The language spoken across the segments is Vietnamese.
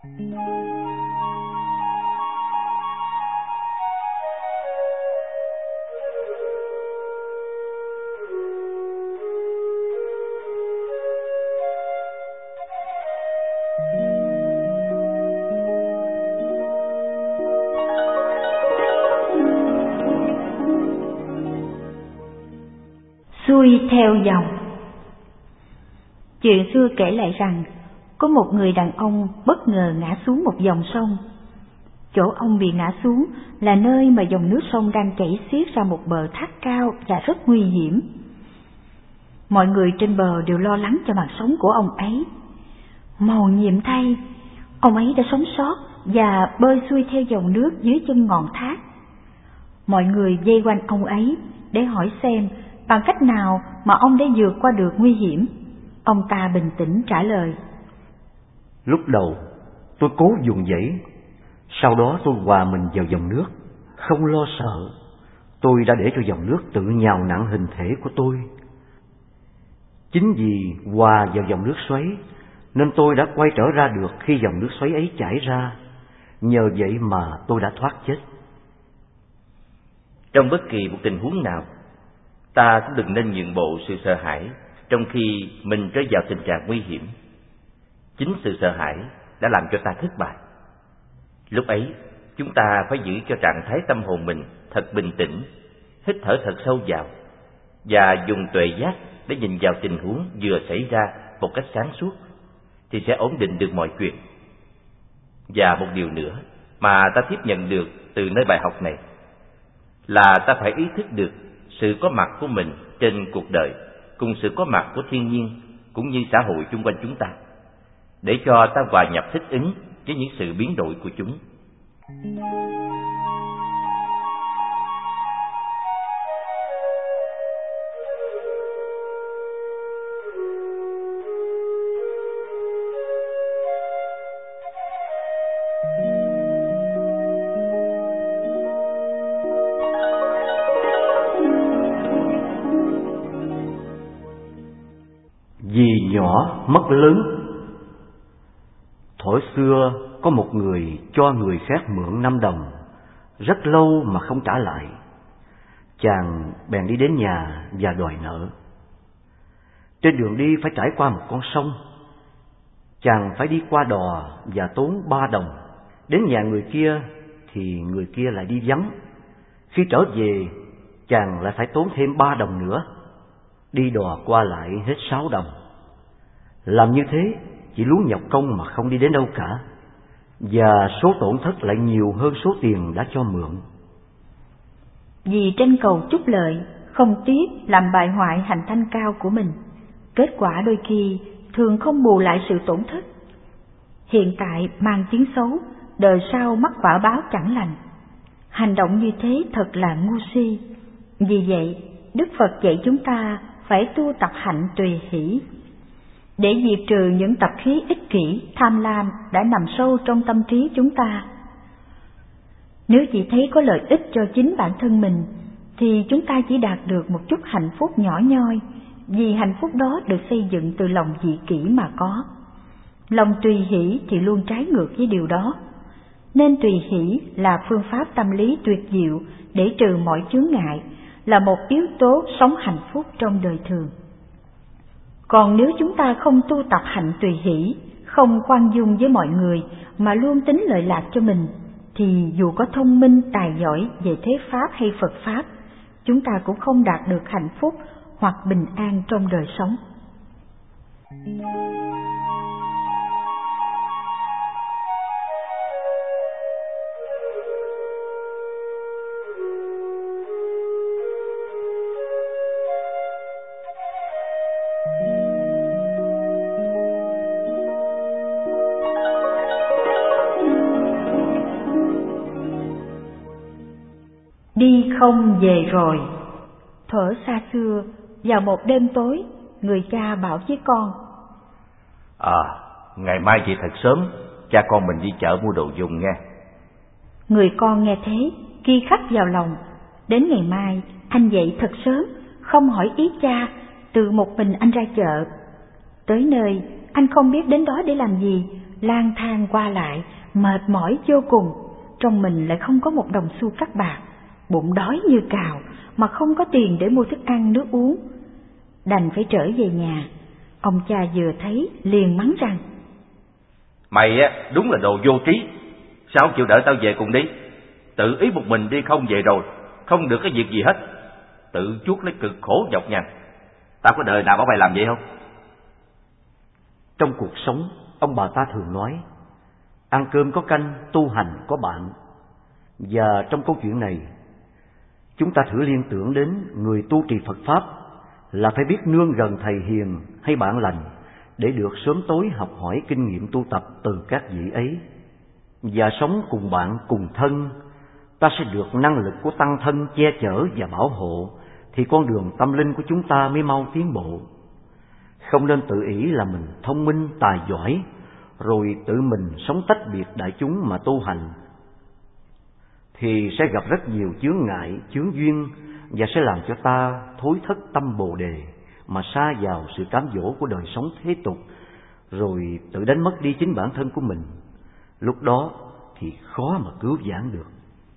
Xuôi theo dòng. Chuyện xưa kể lại rằng, có một người đàn ông bất ngờ ngã xuống một dòng sông. Chỗ ông bị ngã xuống là nơi mà dòng nước sông đang chảy xiết ra một bờ thác cao và rất nguy hiểm. Mọi người trên bờ đều lo lắng cho mạng sống của ông ấy. Mầu nhiệm thay, ông ấy đã sống sót và bơi xuôi theo dòng nước dưới chân ngọn thác. Mọi người vây quanh ông ấy để hỏi xem bằng cách nào mà ông đã vượt qua được nguy hiểm. Ông ta bình tĩnh trả lời: Lúc đầu tôi cố vùng vẫy, sau đó tôi hòa mình vào dòng nước, không lo sợ. Tôi đã để cho dòng nước tự nhào nặn hình thể của tôi. Chính vì hòa vào dòng nước xoáy nên tôi đã quay trở ra được khi dòng nước xoáy ấy chảy ra. Nhờ vậy mà tôi đã thoát chết. Trong bất kỳ một tình huống nào, ta cũng đừng nên nhượng bộ sự sợ hãi trong khi mình rơi vào tình trạng nguy hiểm. Chính sự sợ hãi đã làm cho ta thất bại. Lúc ấy, chúng ta phải giữ cho trạng thái tâm hồn mình thật bình tĩnh, hít thở thật sâu vào và dùng tuệ giác để nhìn vào tình huống vừa xảy ra một cách sáng suốt, thì sẽ ổn định được mọi chuyện. Và một điều nữa mà ta tiếp nhận được từ nơi bài học này là ta phải ý thức được sự có mặt của mình trên cuộc đời cùng sự có mặt của thiên nhiên cũng như xã hội chung quanh chúng ta, để cho ta hòa nhập thích ứng với những sự biến đổi của chúng. Vì nhỏ mất lớn. Thuở xưa có một người cho người khác mượn 5 đồng, rất lâu mà không trả lại. Chàng bèn đi đến nhà và đòi nợ. Trên đường đi phải trải qua một con sông. Chàng phải đi qua đò và tốn 3 đồng. Đến nhà người kia thì người kia lại đi vắng. Khi trở về, chàng lại phải tốn thêm 3 đồng nữa. Đi đò qua lại hết 6 đồng. Làm như thế chỉ lún nhọc công mà không đi đến đâu cả, và số tổn thất lại nhiều hơn số tiền đã cho mượn. Vì tranh cầu chút lợi, không tiếc làm bại hoại hành thanh cao của mình, kết quả đôi khi thường không bù lại sự tổn thất. Hiện tại mang tiếng xấu, đời sau mắc quả báo chẳng lành. Hành động như thế thật là ngu si. Vì vậy, Đức Phật dạy chúng ta phải tu tập hạnh tùy hỷ, để diệt trừ những tập khí ích kỷ, tham lam đã nằm sâu trong tâm trí chúng ta. Nếu chỉ thấy có lợi ích cho chính bản thân mình, thì chúng ta chỉ đạt được một chút hạnh phúc nhỏ nhoi, vì hạnh phúc đó được xây dựng từ lòng dị kỷ mà có. Lòng tùy hỷ thì luôn trái ngược với điều đó. Nên tùy hỷ là phương pháp tâm lý tuyệt diệu để trừ mọi chướng ngại, là một yếu tố sống hạnh phúc trong đời thường. Còn nếu chúng ta không tu tập hạnh tùy hỷ, không khoan dung với mọi người mà luôn tính lợi lạc cho mình, thì dù có thông minh tài giỏi về thế pháp hay Phật pháp, chúng ta cũng không đạt được hạnh phúc hoặc bình an trong đời sống. Đi không về rồi. Thuở xa xưa, vào một đêm tối, người cha bảo với con: Ngày mai dậy thật sớm, cha con mình đi chợ mua đồ dùng nghe. Người con nghe thế, ghi khắc vào lòng. Đến ngày mai, anh dậy thật sớm, không hỏi ý cha, tự một mình anh ra chợ. Tới nơi, anh không biết đến đó để làm gì, lang thang qua lại, mệt mỏi vô cùng, trong mình lại không có một đồng xu cắt bạc, bụng đói như cào mà không có tiền để mua thức ăn nước uống. Đành phải trở về nhà. Ông cha vừa thấy liền mắng rằng: Mày á, đúng là đồ vô trí, sao không chịu đợi tao về cùng đi? Tự ý một mình đi không về rồi, không được cái việc gì hết, tự chuốc lấy cực khổ nhọc nhằn. Tao có đời nào bảo mày làm vậy không? Trong cuộc sống, ông bà ta thường nói, ăn cơm có canh, tu hành có bạn. Và trong câu chuyện này, chúng ta thử liên tưởng đến người tu trì Phật Pháp là phải biết nương gần thầy hiền hay bạn lành để được sớm tối học hỏi kinh nghiệm tu tập từ các vị ấy. Và sống cùng bạn cùng thân, ta sẽ được năng lực của tăng thân che chở và bảo hộ, thì con đường tâm linh của chúng ta mới mau tiến bộ. Không nên tự ý là mình thông minh tài giỏi, rồi tự mình sống tách biệt đại chúng mà tu hành, thì sẽ gặp rất nhiều chướng ngại, chướng duyên, và sẽ làm cho ta thối thất tâm Bồ Đề mà sa vào sự cám dỗ của đời sống thế tục, rồi tự đánh mất đi chính bản thân của mình. Lúc đó thì khó mà cứu vãn được.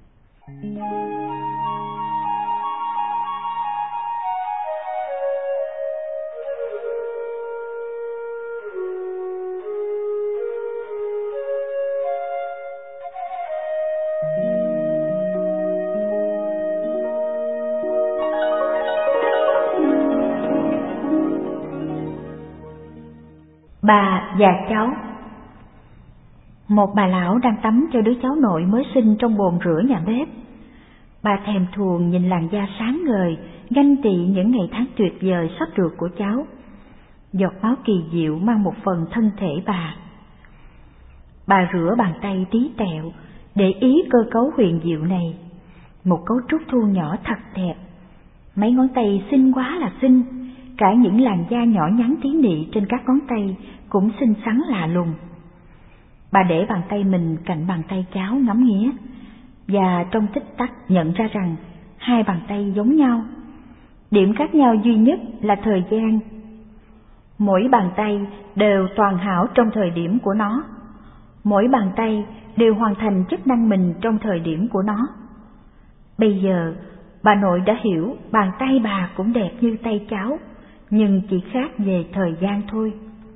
Bà và cháu. Một bà lão đang tắm cho đứa cháu nội mới sinh trong bồn rửa nhà bếp. Bà thèm thuồng nhìn làn da sáng ngời, ganh tị những ngày tháng tuyệt vời sắp được của cháu. Giọt máu kỳ diệu mang một phần thân thể bà. Bà rửa bàn tay tí tẹo, để ý cơ cấu huyền diệu này. Một cấu trúc thu nhỏ thật đẹp. Mấy ngón tay xinh quá là xinh, cả những làn da nhỏ nhắn tí nị trên các ngón tay cũng xinh xắn lạ lùng. Bà để bàn tay mình cạnh bàn tay cháu ngắm nghía, và trong tích tắc nhận ra rằng hai bàn tay giống nhau. Điểm khác nhau duy nhất là thời gian. Mỗi bàn tay đều toàn hảo trong thời điểm của nó. Mỗi bàn tay đều hoàn thành chức năng mình trong thời điểm của nó. Bây giờ, bà nội đã hiểu bàn tay bà cũng đẹp như tay cháu, nhưng chỉ khác về thời gian thôi.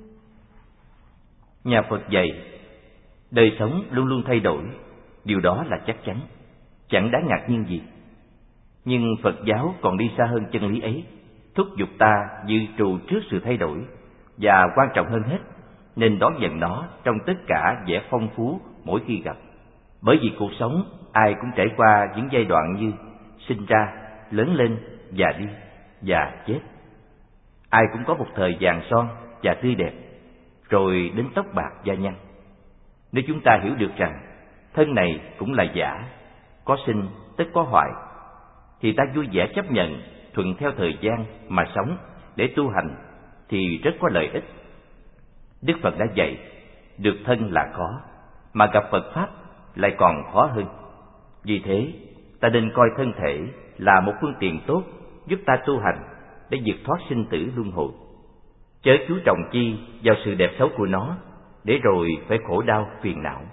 Nhà Phật dạy, đời sống luôn luôn thay đổi, điều đó là chắc chắn, chẳng đáng ngạc nhiên gì. Nhưng Phật giáo còn đi xa hơn chân lý ấy, thúc giục ta dự trù trước sự thay đổi, và quan trọng hơn hết, nên đón nhận nó trong tất cả vẻ phong phú mỗi khi gặp. Bởi vì cuộc sống ai cũng trải qua những giai đoạn như sinh ra, lớn lên, già đi và chết. Ai cũng có một thời vàng son và tươi đẹp, rồi đến tóc bạc da nhăn. Nếu chúng ta hiểu được rằng thân này cũng là giả, có sinh tất có hoại, thì ta vui vẻ chấp nhận, thuận theo thời gian mà sống để tu hành thì rất có lợi ích. Đức Phật đã dạy, được thân là khó, mà gặp Phật Pháp lại còn khó hơn. Vì thế, ta nên coi thân thể là một phương tiện tốt giúp ta tu hành để vượt thoát sinh tử luân hồi. Chớ chú trọng chi vào sự đẹp xấu của nó, để rồi phải khổ đau phiền não.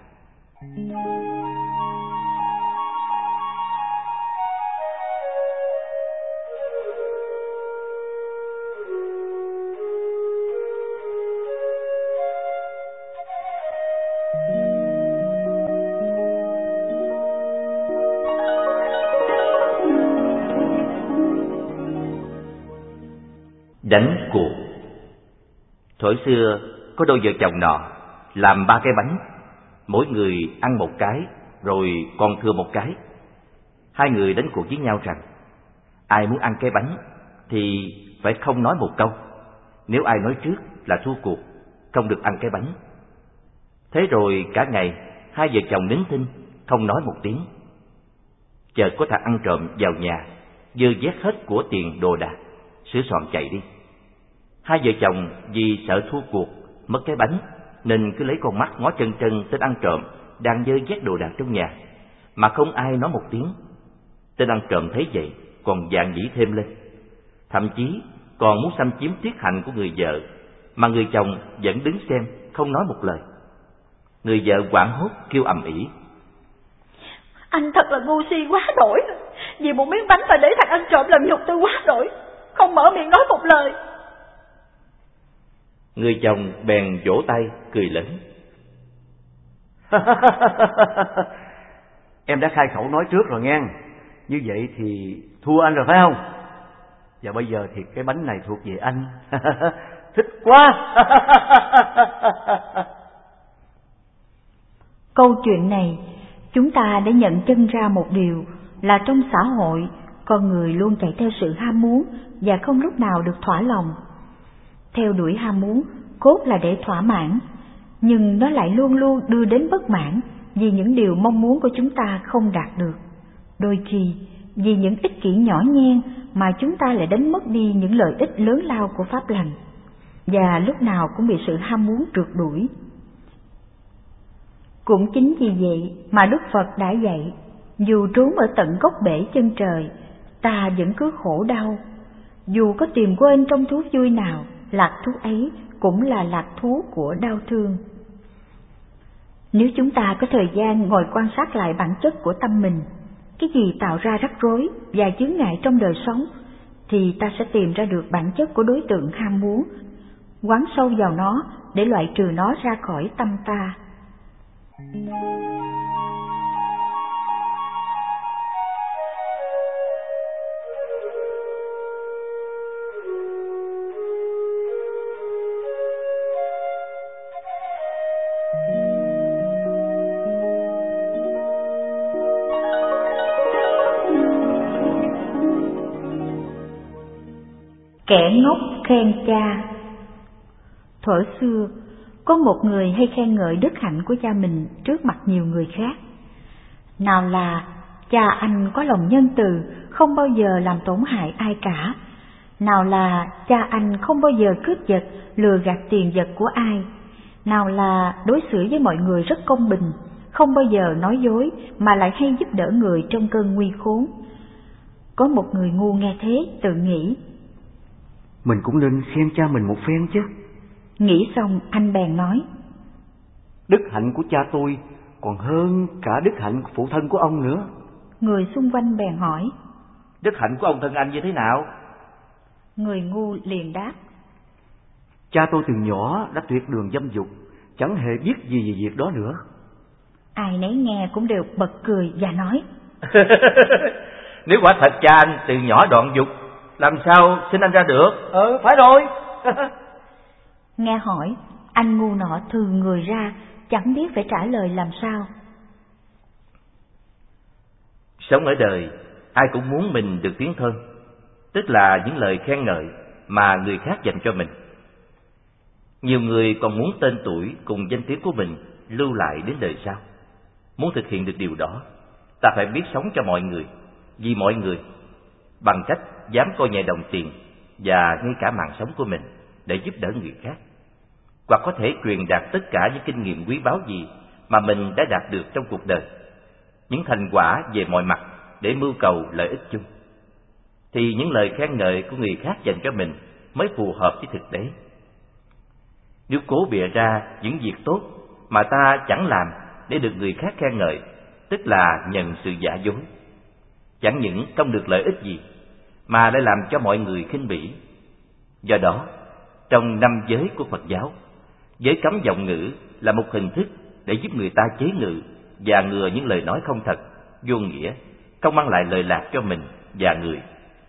Đánh cuộc. Thuở xưa có đôi vợ chồng nọ làm 3 cái bánh, mỗi người ăn một cái, rồi còn thừa một cái. Hai người đánh cuộc với nhau rằng ai muốn ăn cái bánh thì phải không nói một câu, nếu ai nói trước là thua cuộc, không được ăn cái bánh. Thế rồi cả ngày hai vợ chồng nín thinh không nói một tiếng. Chợt có thằng ăn trộm vào nhà, dơ vét hết của tiền đồ đạc, sửa soạn chạy đi. Hai vợ chồng vì sợ thua cuộc mất cái bánh nên cứ lấy con mắt ngó chân chân tên ăn trộm đang dơ vét đồ đạc trong nhà, mà không ai nói một tiếng. Tên ăn trộm thấy vậy còn dạn dĩ thêm lên, thậm chí còn muốn xâm chiếm tiết hạnh của người vợ, mà người chồng vẫn đứng xem không nói một lời. Người vợ hoảng hốt kêu ầm ĩ: Anh thật là ngu si quá đổi, vì một miếng bánh mà để thằng ăn trộm làm nhục tôi quá đổi, không mở miệng nói một lời. Người chồng bèn vỗ tay cười lớn: Em đã khai khẩu nói trước rồi nghe. Như vậy thì thua anh rồi phải không? Và bây giờ thì cái bánh này thuộc về anh. Thích quá. Câu chuyện này chúng ta đã nhận chân ra một điều là trong xã hội con người luôn chạy theo sự ham muốn và không lúc nào được thỏa lòng. Theo đuổi ham muốn cốt là để thỏa mãn, nhưng nó lại luôn luôn đưa đến bất mãn vì những điều mong muốn của chúng ta không đạt được. Đôi khi vì những ích kỷ nhỏ nhen mà chúng ta lại đánh mất đi những lợi ích lớn lao của pháp lành, và lúc nào cũng bị sự ham muốn rượt đuổi. Cũng chính vì vậy mà Đức Phật đã dạy, dù trốn ở tận gốc bể chân trời, ta vẫn cứ khổ đau. Dù có tìm quên trong thú vui nào, lạc thú ấy cũng là lạc thú của đau thương. Nếu chúng ta có thời gian ngồi quan sát lại bản chất của tâm mình, cái gì tạo ra rắc rối và chướng ngại trong đời sống, thì ta sẽ tìm ra được bản chất của đối tượng ham muốn, quán sâu vào nó để loại trừ nó ra khỏi tâm ta. Kẻ ngốc khen cha. Thuở xưa, có một người hay khen ngợi đức hạnh của cha mình trước mặt nhiều người khác. Nào là cha anh có lòng nhân từ, không bao giờ làm tổn hại ai cả. Nào là cha anh không bao giờ cướp giật, lừa gạt tiền vật của ai. Nào là đối xử với mọi người rất công bình, không bao giờ nói dối mà lại hay giúp đỡ người trong cơn nguy khốn. Có một người ngu nghe thế tự nghĩ, mình cũng nên khen cha mình một phen chứ. Nghĩ xong anh bèn nói, đức hạnh của cha tôi còn hơn cả đức hạnh phụ thân của ông nữa. Người xung quanh bèn hỏi, đức hạnh của ông thân anh như thế nào? Người ngu liền đáp, cha tôi từ nhỏ đã tuyệt đường dâm dục, chẳng hề biết gì về việc đó nữa. Ai nấy nghe cũng đều bật cười và nói, nếu quả thật cha anh từ nhỏ đoạn dục, làm sao sinh anh ra được? Phải rồi. Nghe hỏi, anh ngu nọ thừ người ra, chẳng biết phải trả lời làm sao. Sống ở đời, ai cũng muốn mình được tiếng thơm, tức là những lời khen ngợi mà người khác dành cho mình. Nhiều người còn muốn tên tuổi cùng danh tiếng của mình lưu lại đến đời sau. Muốn thực hiện được điều đó, ta phải biết sống cho mọi người, vì mọi người, bằng cách dám coi nhẹ đồng tiền và ngay cả mạng sống của mình để giúp đỡ người khác, hoặc có thể truyền đạt tất cả những kinh nghiệm quý báu gì mà mình đã đạt được trong cuộc đời, những thành quả về mọi mặt để mưu cầu lợi ích chung, thì những lời khen ngợi của người khác dành cho mình mới phù hợp với thực tế. Nếu cố bịa ra những việc tốt mà ta chẳng làm để được người khác khen ngợi, tức là nhận sự giả dối, chẳng những không được lợi ích gì mà lại làm cho mọi người khinh bỉ. Do đó, trong 5 giới của Phật giáo, giới cấm vọng ngữ là một hình thức để giúp người ta chế ngự và ngừa những lời nói không thật, vô nghĩa, không mang lại lợi lạc cho mình và người.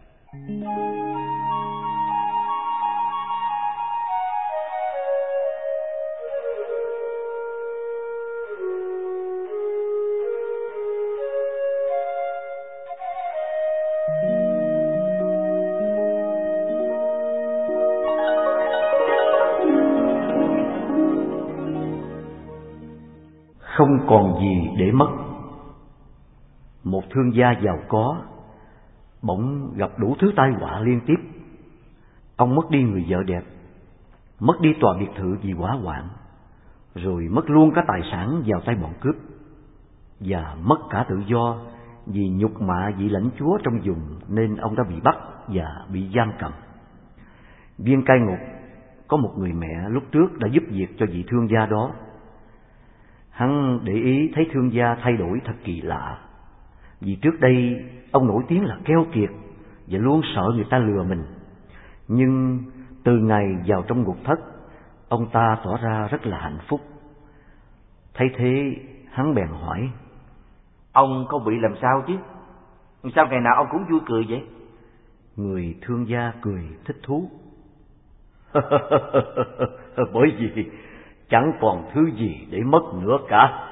Không còn gì để mất. Một thương gia giàu có bỗng gặp đủ thứ tai họa liên tiếp. Ông mất đi người vợ đẹp, mất đi tòa biệt thự vì hỏa hoạn, rồi mất luôn cả tài sản vào tay bọn cướp, và mất cả tự do vì nhục mạ vị lãnh chúa trong vùng, nên ông đã bị bắt và bị giam cầm. Viên cai ngục có một người mẹ lúc trước đã giúp việc cho vị thương gia đó. Hắn để ý thấy thương gia thay đổi thật kỳ lạ. Vì trước đây ông nổi tiếng là keo kiệt và luôn sợ người ta lừa mình. Nhưng từ ngày vào trong ngục thất, ông ta tỏ ra rất là hạnh phúc. Thấy thế, hắn bèn hỏi: Ông không bị làm sao chứ? Sao ngày nào ông cũng vui cười vậy? Người thương gia cười thích thú. Bởi vì chẳng còn thứ gì để mất nữa cả.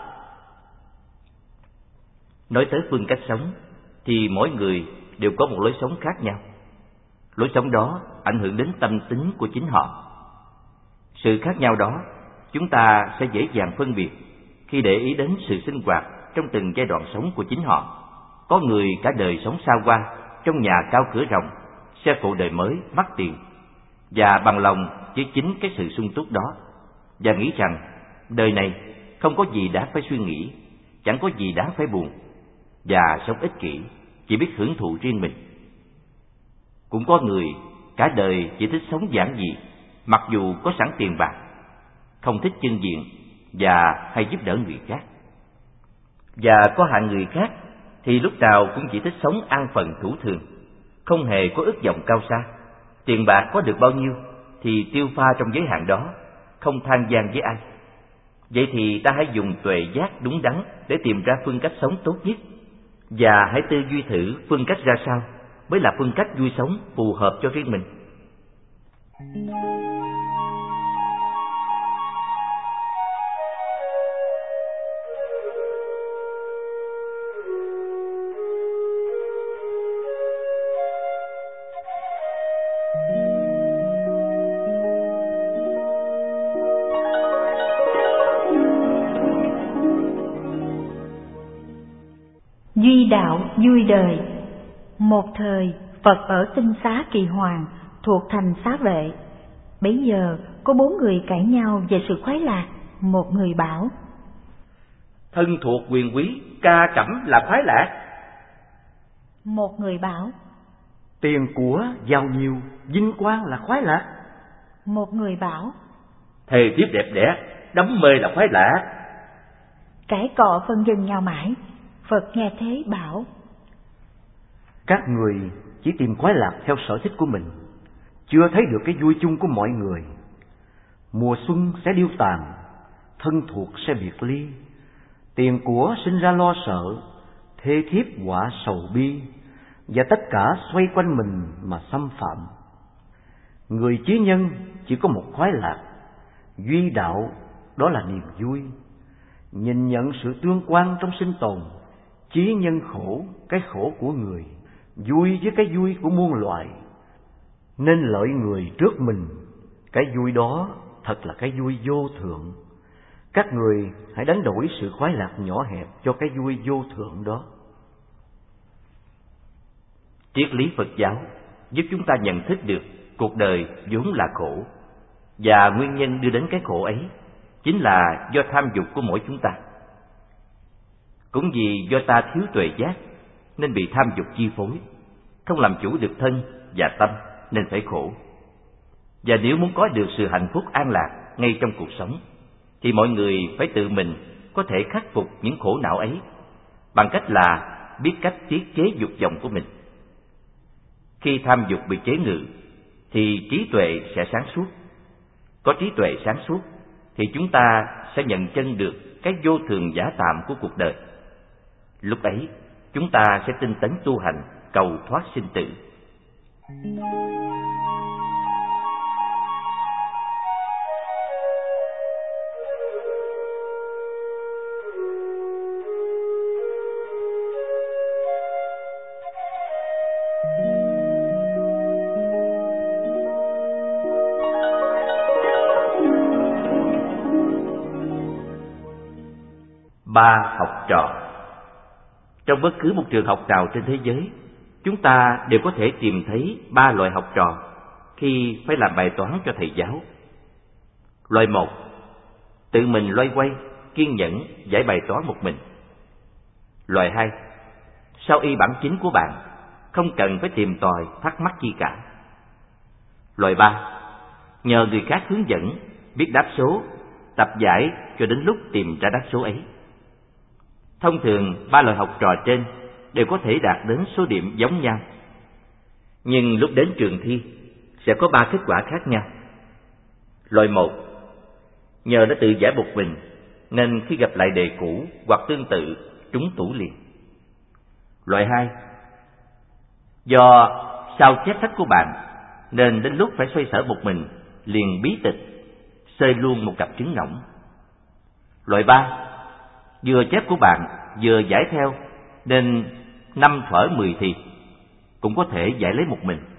Nói tới phương cách sống thì mỗi người đều có một lối sống khác nhau. Lối sống đó ảnh hưởng đến tâm tính của chính họ. Sự khác nhau đó chúng ta sẽ dễ dàng phân biệt khi để ý đến sự sinh hoạt trong từng giai đoạn sống của chính họ. Có người cả đời sống xa hoa, trong nhà cao cửa rộng, xe cộ đời mới, mắc tiền, và bằng lòng với chính cái sự sung túc đó, và nghĩ rằng đời này không có gì đáng phải suy nghĩ, chẳng có gì đáng phải buồn, và sống ích kỷ, chỉ biết hưởng thụ riêng mình. Cũng có người cả đời chỉ thích sống giản dị, mặc dù có sẵn tiền bạc, không thích chân diện và hay giúp đỡ người khác. Và có hạng người khác thì lúc nào cũng chỉ thích sống an phận thủ thường, không hề có ước vọng cao xa. Tiền bạc có được bao nhiêu thì tiêu pha trong giới hạn đó, không than van với ai. Vậy thì ta hãy dùng tuệ giác đúng đắn để tìm ra phương cách sống tốt nhất, và hãy tư duy thử phương cách ra sao mới là phương cách vui sống phù hợp cho riêng mình. Duy đạo vui đời. Một thời, Phật ở Tinh Xá Kỳ Hoàng, thuộc thành Xá Vệ. Bấy giờ có 4 người cãi nhau về sự khoái lạc. Một người bảo: Thân thuộc quyền quý, ca cẩm là khoái lạc. Một người bảo: Tiền của giàu nhiều, vinh quang là khoái lạc. Một người bảo: Thề thiếp đẹp đẽ, đắm mê là khoái lạc. Cãi cọ phân vân nhau mãi. Phật nghe thế bảo: Các người chỉ tìm khoái lạc theo sở thích của mình, chưa thấy được cái vui chung của mọi người. Mùa xuân sẽ điêu tàn, thân thuộc sẽ biệt ly, tiền của sinh ra lo sợ, thê thiếp họa sầu bi, và tất cả xoay quanh mình mà xâm phạm. Người chí nhân chỉ có một khoái lạc, duy đạo đó là niềm vui. Nhìn nhận sự tương quan trong sinh tồn, chí nhân khổ cái khổ của người, vui với cái vui của muôn loài. Nên lợi người trước mình, cái vui đó thật là cái vui vô thượng. Các người hãy đánh đổi sự khoái lạc nhỏ hẹp cho cái vui vô thượng đó. Triết lý Phật giáo giúp chúng ta nhận thức được cuộc đời vốn là khổ, và nguyên nhân đưa đến cái khổ ấy chính là do tham dục của mỗi chúng ta. Cũng vì do ta thiếu tuệ giác nên bị tham dục chi phối, không làm chủ được thân và tâm nên phải khổ. Và nếu muốn có được sự hạnh phúc an lạc ngay trong cuộc sống thì mọi người phải tự mình có thể khắc phục những khổ não ấy bằng cách là biết cách tiết chế dục vọng của mình. Khi tham dục bị chế ngự thì trí tuệ sẽ sáng suốt. Có trí tuệ sáng suốt thì chúng ta sẽ nhận chân được cái vô thường giả tạm của cuộc đời. Lúc ấy chúng ta sẽ tinh tấn tu hành, cầu thoát sinh tử. Ba học trò. Trong bất cứ một trường học nào trên thế giới, chúng ta đều có thể tìm thấy 3 loại học trò khi phải làm bài toán cho thầy giáo. Loại 1, tự mình loay hoay, kiên nhẫn giải bài toán một mình. Loại 2, sao y bản chính của bạn, không cần phải tìm tòi thắc mắc chi cả. Loại 3, nhờ người khác hướng dẫn, biết đáp số, tập giải cho đến lúc tìm ra đáp số ấy. Thông thường 3 loại học trò trên đều có thể đạt đến số điểm giống nhau, nhưng lúc đến trường thi sẽ có 3 kết quả khác nhau. Loại 1, nhờ đã tự giải một mình nên khi gặp lại đề cũ hoặc tương tự trúng tủ liền. Loại 2, do sao chép sách của bạn nên đến lúc phải xoay sở một mình liền bí tịch, xơi luôn một cặp trứng ngỗng. Loại 3, vừa chép của bạn vừa giải theo nên 5 thuở 10 thì cũng có thể giải lấy một mình.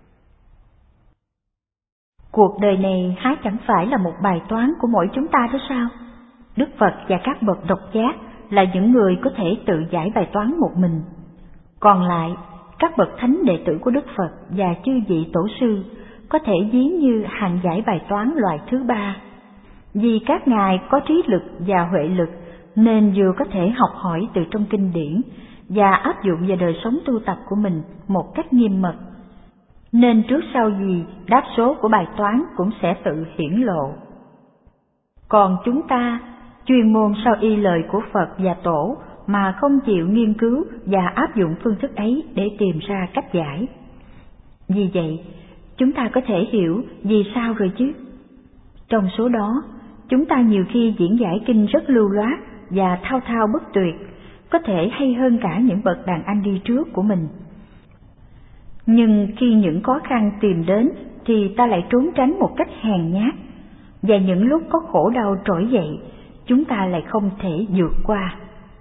Cuộc đời này há chẳng phải là một bài toán của mỗi chúng ta đó sao? Đức Phật và các bậc độc giác là những người có thể tự giải bài toán một mình. Còn lại, các bậc thánh đệ tử của Đức Phật và chư vị tổ sư có thể ví như hàng giải bài toán loại thứ 3. Vì các ngài có trí lực và huệ lực nên vừa có thể học hỏi từ trong kinh điển và áp dụng vào đời sống tu tập của mình một cách nghiêm mật, nên trước sau gì đáp số của bài toán cũng sẽ tự hiển lộ. Còn chúng ta chuyên môn sao y lời của Phật và Tổ mà không chịu nghiên cứu và áp dụng phương thức ấy để tìm ra cách giải. Vì vậy, chúng ta có thể hiểu vì sao rồi chứ. Trong số đó, chúng ta nhiều khi diễn giải kinh rất lưu loát và thao thao bất tuyệt, có thể hay hơn cả những bậc đàn anh đi trước của mình. Nhưng khi những khó khăn tìm đến thì ta lại trốn tránh một cách hèn nhát, và những lúc có khổ đau trỗi dậy, chúng ta lại không thể vượt qua.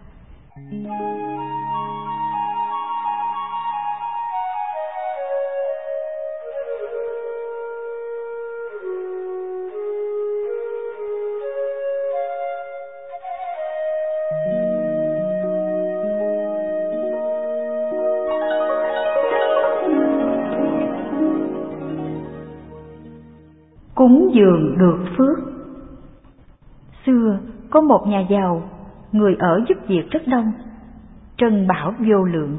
Cúng dường được phước. Xưa có một nhà giàu, người ở giúp việc rất đông, trân bảo vô lượng.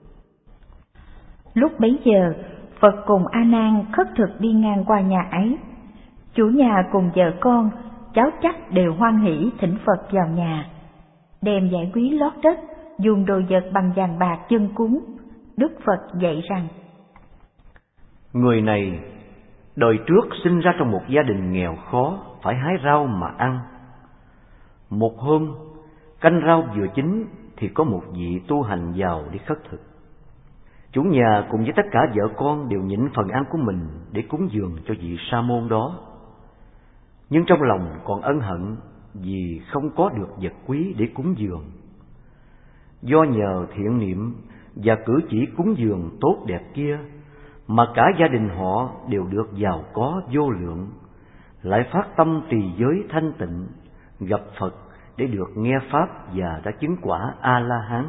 Lúc bấy giờ, Phật cùng A Nan khất thực đi ngang qua nhà ấy. Chủ nhà cùng vợ con, cháu chắc đều hoan hỉ thỉnh Phật vào nhà, đem vải quý lót đất, dùng đồ vật bằng vàng bạc dâng cúng. Đức Phật dạy rằng: người này đời trước sinh ra trong một gia đình nghèo khó, phải hái rau mà ăn. Một hôm, canh rau vừa chín thì có một vị tu hành vào đi khất thực. Chủ nhà cùng với tất cả vợ con đều nhịn phần ăn của mình để cúng dường cho vị sa môn đó. Nhưng trong lòng còn ân hận vì không có được vật quý để cúng dường. Do nhờ thiện niệm và cử chỉ cúng dường tốt đẹp kia mà cả gia đình họ đều được giàu có vô lượng, lại phát tâm trì giới thanh tịnh, gặp Phật để được nghe pháp và đã chứng quả A-la-hán.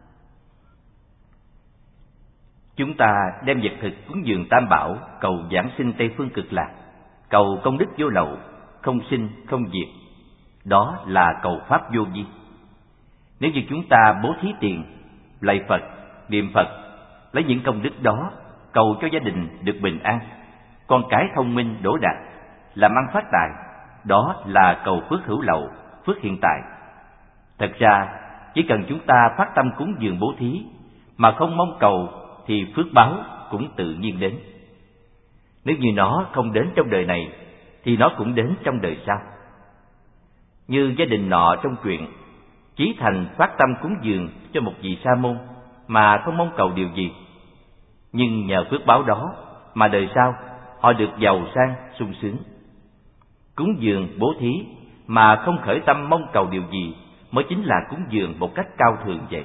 Chúng ta đem vật thực cúng dường Tam Bảo cầu giảng sinh Tây Phương Cực Lạc, cầu công đức vô lậu, không sinh không diệt. Đó là cầu pháp vô vi. Nếu như chúng ta bố thí tiền, lạy Phật, niệm Phật, lấy những công đức đó cầu cho gia đình được bình an, con cái thông minh đỗ đạt, làm ăn phát tài, đó là cầu phước hữu lậu, phước hiện tại. Thật ra, chỉ cần chúng ta phát tâm cúng dường bố thí mà không mong cầu thì phước báo cũng tự nhiên đến. Nếu như nó không đến trong đời này thì nó cũng đến trong đời sau. Như gia đình nọ trong truyện, chí thành phát tâm cúng dường cho một vị sa môn mà không mong cầu điều gì, nhưng nhờ phước báo đó mà đời sau họ được giàu sang sung sướng. Cúng dường bố thí mà không khởi tâm mong cầu điều gì mới chính là cúng dường một cách cao thượng vậy.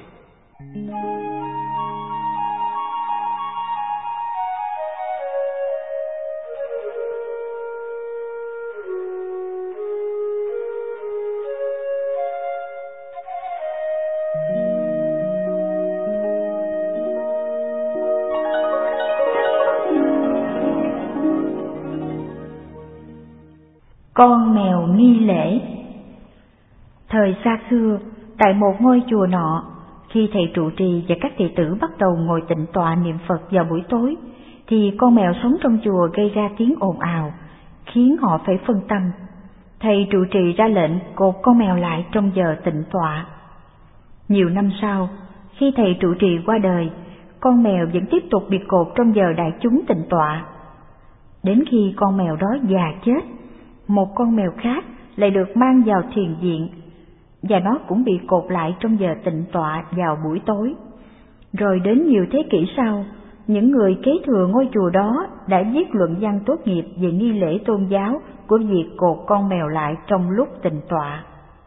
Con mèo nghi lễ. Thời xa xưa, tại một ngôi chùa nọ, khi thầy trụ trì và các đệ tử bắt đầu ngồi tịnh tọa niệm Phật vào buổi tối, thì con mèo sống trong chùa gây ra tiếng ồn ào, khiến họ phải phân tâm. thầy trụ trì ra lệnh cột con mèo lại trong giờ tịnh tọa. Nhiều năm sau, khi thầy trụ trì qua đời, con mèo vẫn tiếp tục bị cột trong giờ đại chúng tịnh tọa. Đến khi con mèo đó già chết, một con mèo khác lại được mang vào thiền viện, và nó cũng bị cột lại trong giờ tịnh tọa vào buổi tối. Rồi đến nhiều thế kỷ sau, những người kế thừa ngôi chùa đó đã viết luận văn tốt nghiệp về nghi lễ tôn giáo của việc cột con mèo lại trong lúc tịnh tọa.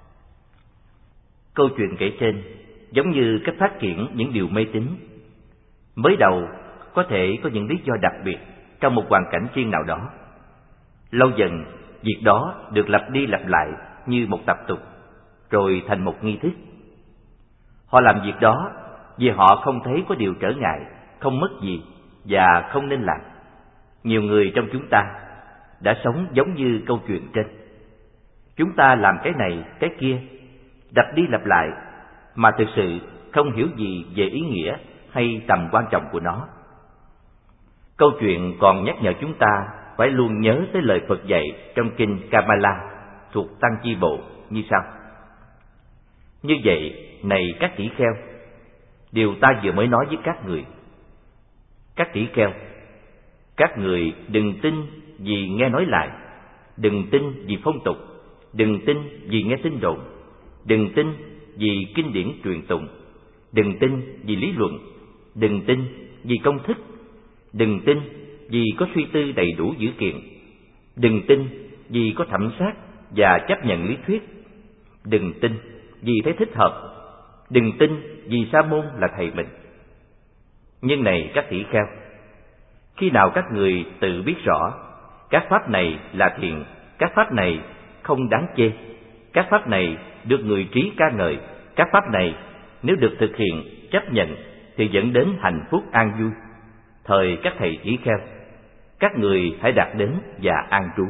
Câu chuyện kể trên giống như cách phát triển những điều mê tín. Mới đầu có thể có những lý do đặc biệt trong một hoàn cảnh riêng nào đó. Lâu dần, việc đó được lặp đi lặp lại như một tập tục, rồi thành một nghi thức. Họ làm việc đó vì họ không thấy có điều trở ngại, không mất gì và không nên làm. Nhiều người trong chúng ta đã sống giống như câu chuyện trên. Chúng ta làm cái này, cái kia, lặp đi lặp lại, mà thực sự không hiểu gì về ý nghĩa hay tầm quan trọng của nó. Câu chuyện còn nhắc nhở chúng ta phải luôn nhớ tới lời Phật dạy trong kinh Kamala thuộc Tăng Chi Bộ như sau. Như vậy, này các tỷ kheo, điều ta vừa mới nói với các người. Các tỷ kheo, các người đừng tin vì nghe nói lại, đừng tin vì phong tục, đừng tin vì nghe tin đồn, đừng tin vì kinh điển truyền tụng, đừng tin vì lý luận, đừng tin vì công thức, đừng tin vì có suy tư đầy đủ dữ kiện, đừng tin vì có thẩm sát và chấp nhận lý thuyết, đừng tin vì thấy thích hợp, đừng tin vì sa môn là thầy mình. Nhưng này các tỷ kheo, khi nào các người tự biết rõ các pháp này là thiện, các pháp này không đáng chê, các pháp này được người trí ca ngợi, các pháp này nếu được thực hiện, chấp nhận thì dẫn đến hạnh phúc an vui, thời các thầy tỷ kheo, các người hãy đạt đến và an trú.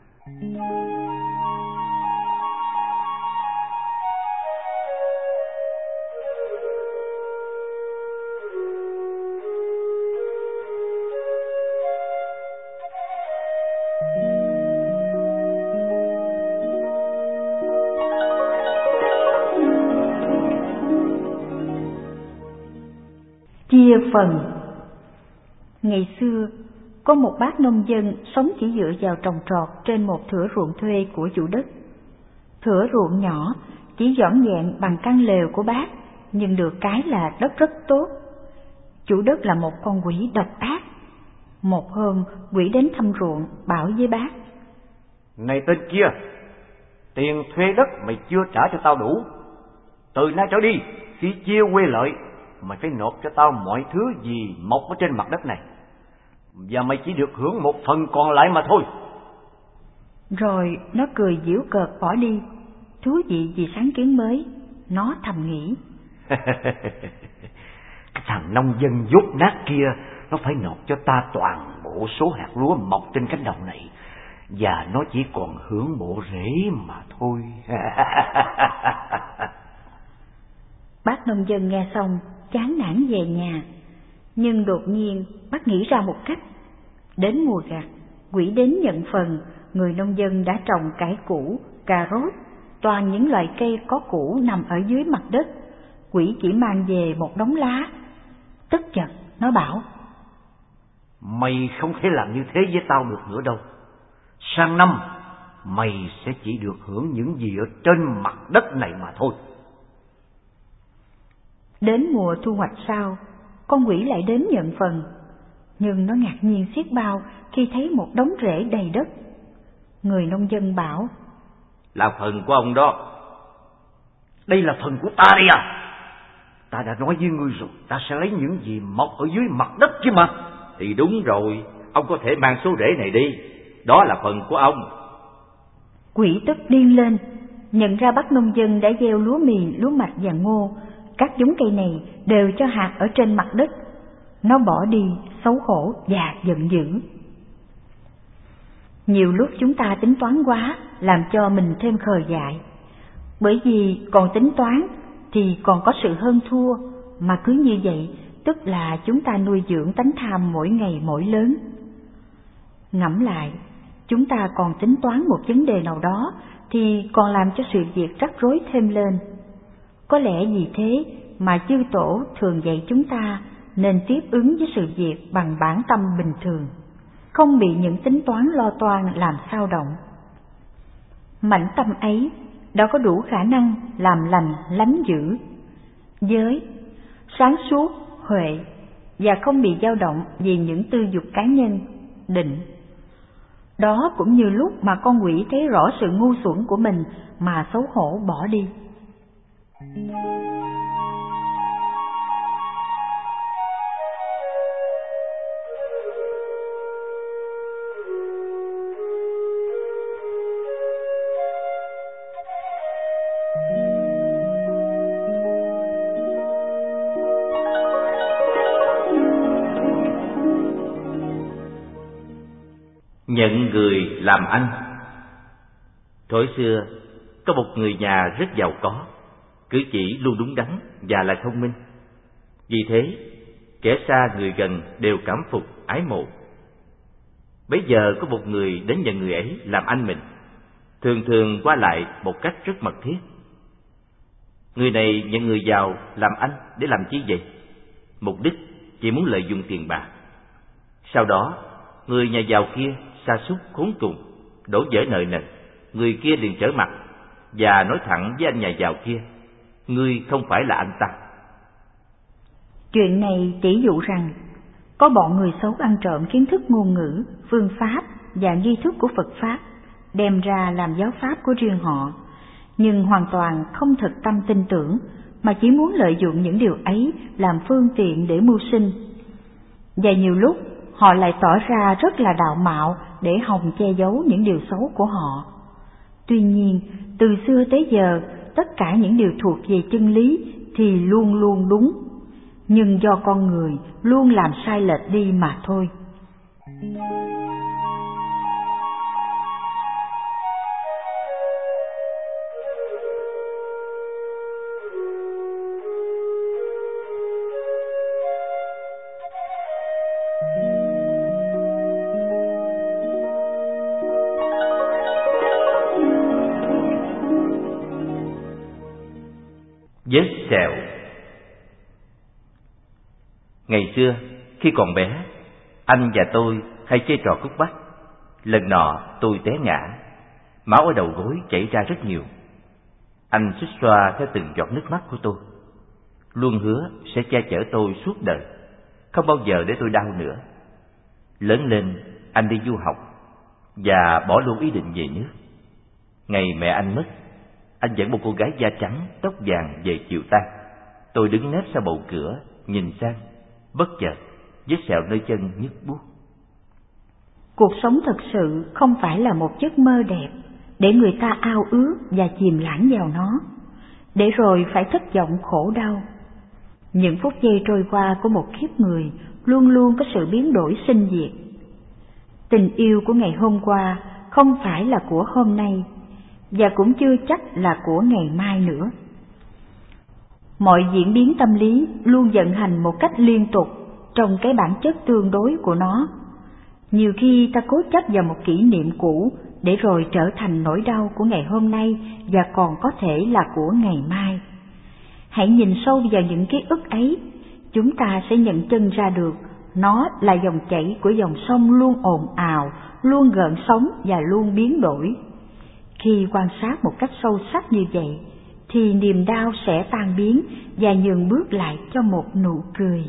Chia phần. Ngày xưa, có một bác nông dân sống chỉ dựa vào trồng trọt trên một thửa ruộng thuê của chủ đất. Thửa ruộng nhỏ, chỉ dọn dẹn bằng căn lều của bác, nhưng được cái là đất rất tốt. Chủ đất là một con quỷ độc ác. Một hôm, quỷ đến thăm ruộng, bảo với bác: Này tên kia, tiền thuê đất mày chưa trả cho tao đủ. Từ nay trở đi, khi chia quê lợi, mày phải nộp cho tao mọi thứ gì mọc ở trên mặt đất này, và mày chỉ được hưởng một phần còn lại mà thôi. Rồi nó cười giễu cợt bỏ đi. Thú vị vì sáng kiến mới, nó thầm nghĩ: Cái thằng nông dân dốt nát kia, nó phải nộp cho ta toàn bộ số hạt lúa mọc trên cánh đồng này, và nó chỉ còn hưởng bộ rễ mà thôi. Bác nông dân nghe xong chán nản về nhà, nhưng đột nhiên bác nghĩ ra một cách. Đến mùa gặt, quỷ đến nhận phần. Người nông dân đã trồng cải củ, cà rốt, toàn những loại cây có củ nằm ở dưới mặt đất. Quỷ chỉ mang về một đống lá. Tức giận, nó bảo: Mày không thể làm như thế với tao được nữa đâu. Sang năm, mày sẽ chỉ được hưởng những gì ở trên mặt đất này mà thôi. Đến mùa thu hoạch sau, con quỷ lại đến nhận phần. Nhưng nó ngạc nhiên xiết bao khi thấy một đống rễ đầy đất. Người nông dân bảo: Là phần của ông đó. Đây là phần của ta đây à? Ta đã nói với ngươi rồi, ta sẽ lấy những gì mọc ở dưới mặt đất chứ mà. Thì đúng rồi, ông có thể mang số rễ này đi, đó là phần của ông. Quỷ tức điên lên, nhận ra bác nông dân đã gieo lúa mì, lúa mạch và ngô. Các giống cây này đều cho hạt ở trên mặt đất. Nó bỏ đi, xấu hổ và giận dữ. Nhiều lúc chúng ta tính toán quá, làm cho mình thêm khờ dại. Bởi vì còn tính toán thì còn có sự hơn thua, mà cứ như vậy tức là chúng ta nuôi dưỡng tánh tham mỗi ngày mỗi lớn. Ngẫm lại, chúng ta còn tính toán một vấn đề nào đó thì còn làm cho sự việc rắc rối thêm lên. Có lẽ vì thế mà chư tổ thường dạy chúng ta nên tiếp ứng với sự việc bằng bản tâm bình thường, không bị những tính toán lo toan làm xao động. Mảnh tâm ấy đã có đủ khả năng làm lành lánh dữ, giới, sáng suốt, huệ và không bị dao động vì những tư dục cá nhân, định. Đó cũng như lúc mà con quỷ thấy rõ sự ngu xuẩn của mình mà xấu hổ bỏ đi. Nhận người làm anh. Thuở xưa, có một người nhà rất giàu có, cử chỉ luôn đúng đắn và là thông minh. Vì thế, kẻ xa người gần đều cảm phục ái mộ. Bấy giờ có một người đến nhận người ấy làm anh mình, thường thường qua lại một cách rất mật thiết. Người này nhận người giàu làm anh để làm chi vậy? Mục đích chỉ muốn lợi dụng tiền bạc. Sau đó, người nhà giàu kia sa sút khốn cùng, đổ vỡ nợ nần. Người kia liền trở mặt và nói thẳng với anh nhà giàu kia: ngươi không phải là anh ta. Chuyện này tỉ dụ rằng có bọn người xấu ăn trộm kiến thức ngôn ngữ, phương pháp và nghi thức của Phật Pháp, đem ra làm giáo pháp của riêng họ, nhưng hoàn toàn không thực tâm tin tưởng, mà chỉ muốn lợi dụng những điều ấy làm phương tiện để mưu sinh. Và nhiều lúc họ lại tỏ ra rất là đạo mạo để hòng che giấu những điều xấu của họ. Tuy nhiên, từ xưa tới giờ, tất cả những điều thuộc về chân lý thì luôn luôn đúng, nhưng do con người luôn làm sai lệch đi mà thôi. Vết sẹo. Ngày xưa, khi còn bé, anh và tôi hay chơi trò cút bắt. Lần nọ tôi té ngã, máu ở đầu gối chảy ra rất nhiều. Anh xích xoa theo từng giọt nước mắt của tôi, luôn hứa sẽ che chở tôi suốt đời, không bao giờ để tôi đau nữa. Lớn lên, anh đi du học và bỏ luôn ý định về nước. Ngày mẹ anh mất, anh dẫn một cô gái da trắng, tóc vàng về chiều tang. Tôi đứng nép sau bậu cửa, nhìn sang, bất chợt vết sẹo nơi chân nhức buốt. Cuộc sống thật sự không phải là một giấc mơ đẹp để người ta ao ước và chìm lãng vào nó, để rồi phải thất vọng khổ đau. Những phút giây trôi qua của một kiếp người luôn luôn có sự biến đổi sinh diệt. Tình yêu của ngày hôm qua không phải là của hôm nay, và cũng chưa chắc là của ngày mai nữa. Mọi diễn biến tâm lý luôn vận hành một cách liên tục trong cái bản chất tương đối của nó. Nhiều khi ta cố chấp vào một kỷ niệm cũ để rồi trở thành nỗi đau của ngày hôm nay và còn có thể là của ngày mai. Hãy nhìn sâu vào những ký ức ấy, chúng ta sẽ nhận chân ra được nó là dòng chảy của dòng sông luôn ồn ào, luôn gợn sóng và luôn biến đổi. Khi quan sát một cách sâu sắc như vậy, thì niềm đau sẽ tan biến và nhường bước lại cho một nụ cười.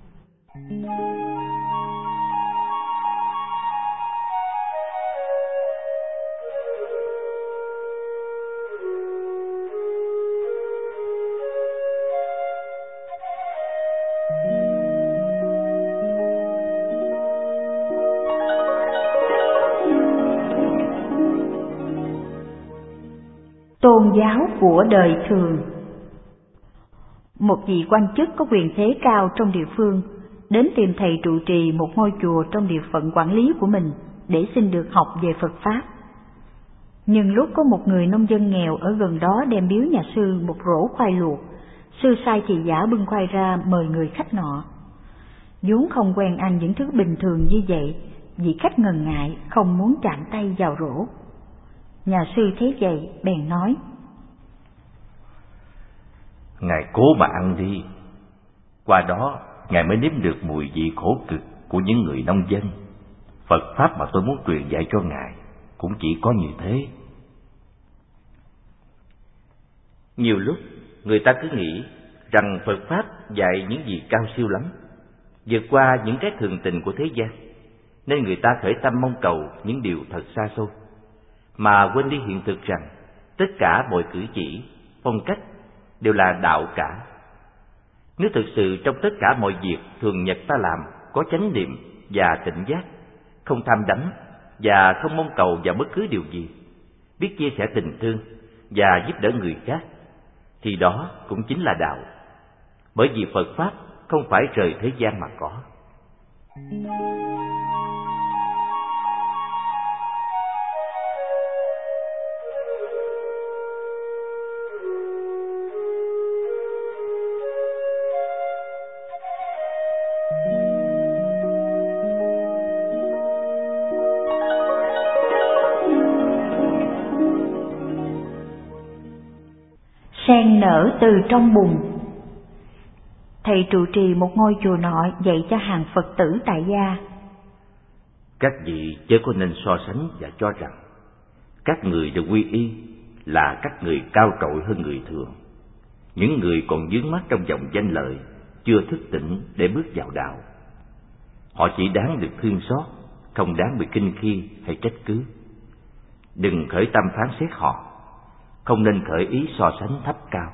Tôn giáo của đời thường. Một vị quan chức có quyền thế cao trong địa phương đến tìm thầy trụ trì một ngôi chùa trong địa phận quản lý của mình để xin được học về Phật Pháp. Nhưng lúc có một người nông dân nghèo ở gần đó đem biếu nhà sư một rổ khoai luộc, sư sai thị giả bưng khoai ra mời người khách nọ. Vốn không quen ăn những thứ bình thường như vậy, vị khách ngần ngại không muốn chạm tay vào rổ. Nhà sư thấy vậy bèn nói: Ngài cố mà ăn đi, qua đó Ngài mới nếm được mùi vị khổ cực của những người nông dân. Phật Pháp mà tôi muốn truyền dạy cho Ngài cũng chỉ có như thế. Nhiều lúc người ta cứ nghĩ rằng Phật Pháp dạy những gì cao siêu lắm, vượt qua những cái thường tình của thế gian, nên người ta khởi tâm mong cầu những điều thật xa xôi, mà quên đi hiện thực rằng tất cả mọi cử chỉ, phong cách đều là đạo cả. Nếu thực sự trong tất cả mọi việc thường nhật ta làm có chánh niệm và tỉnh giác, không tham đắm và không mong cầu vào bất cứ điều gì, biết chia sẻ tình thương và giúp đỡ người khác, thì đó cũng chính là đạo. Bởi vì Phật Pháp không phải rời thế gian mà có. Sen nở từ trong bùn. Thầy trụ trì một ngôi chùa nọ dạy cho hàng Phật tử tại gia: Các vị chớ có nên so sánh và cho rằng các người được quy y là các người cao trội hơn người thường. Những người còn vướng mắc trong vòng danh lợi, chưa thức tỉnh để bước vào đạo. Họ chỉ đáng được thương xót, không đáng bị khinh khi hay trách cứ. Đừng khởi tâm phán xét họ, không nên khởi ý so sánh thấp cao.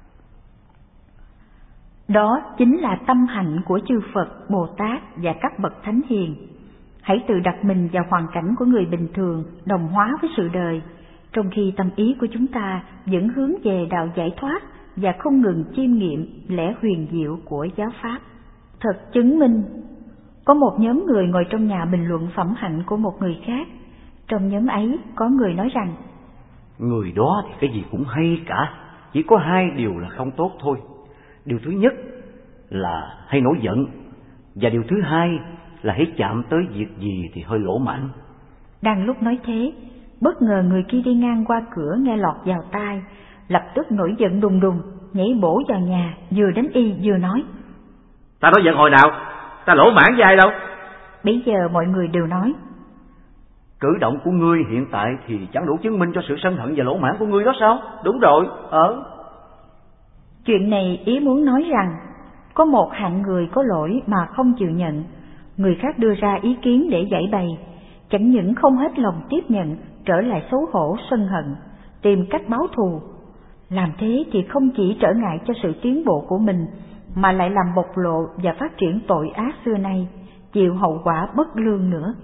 Đó chính là tâm hạnh của chư Phật, Bồ Tát và các bậc thánh hiền. Hãy tự đặt mình vào hoàn cảnh của người bình thường, đồng hóa với sự đời, trong khi tâm ý của chúng ta vẫn hướng về đạo giải thoát và không ngừng chiêm nghiệm lẽ huyền diệu của giáo pháp. Thật chứng minh, có một nhóm người ngồi trong nhà bình luận phẩm hạnh của một người khác. Trong nhóm ấy có người nói rằng: Người đó thì cái gì cũng hay cả, chỉ có hai điều là không tốt thôi. Điều thứ nhất là hay nổi giận, và điều thứ hai là hãy chạm tới việc gì thì hơi lỗ mãng. Đang lúc nói thế, bất ngờ người kia đi ngang qua cửa nghe lọt vào tai, lập tức nổi giận đùng đùng, nhảy bổ vào nhà, vừa đánh y vừa nói: Ta nói giận hồi nào? Ta lỗ mãng với ai đâu? Bấy giờ mọi người đều nói: Cử động của ngươi hiện tại thì chẳng đủ chứng minh cho sự sân hận và lỗ mãng của ngươi đó sao? Đúng rồi. Chuyện này ý muốn nói rằng có một hạng người có lỗi mà không chịu nhận. Người khác đưa ra ý kiến để giải bày, chẳng những không hết lòng tiếp nhận, trở lại xấu hổ sân hận, tìm cách báo thù. Làm thế thì không chỉ trở ngại cho sự tiến bộ của mình, mà lại làm bộc lộ và phát triển tội ác xưa nay, chịu hậu quả bất lương nữa.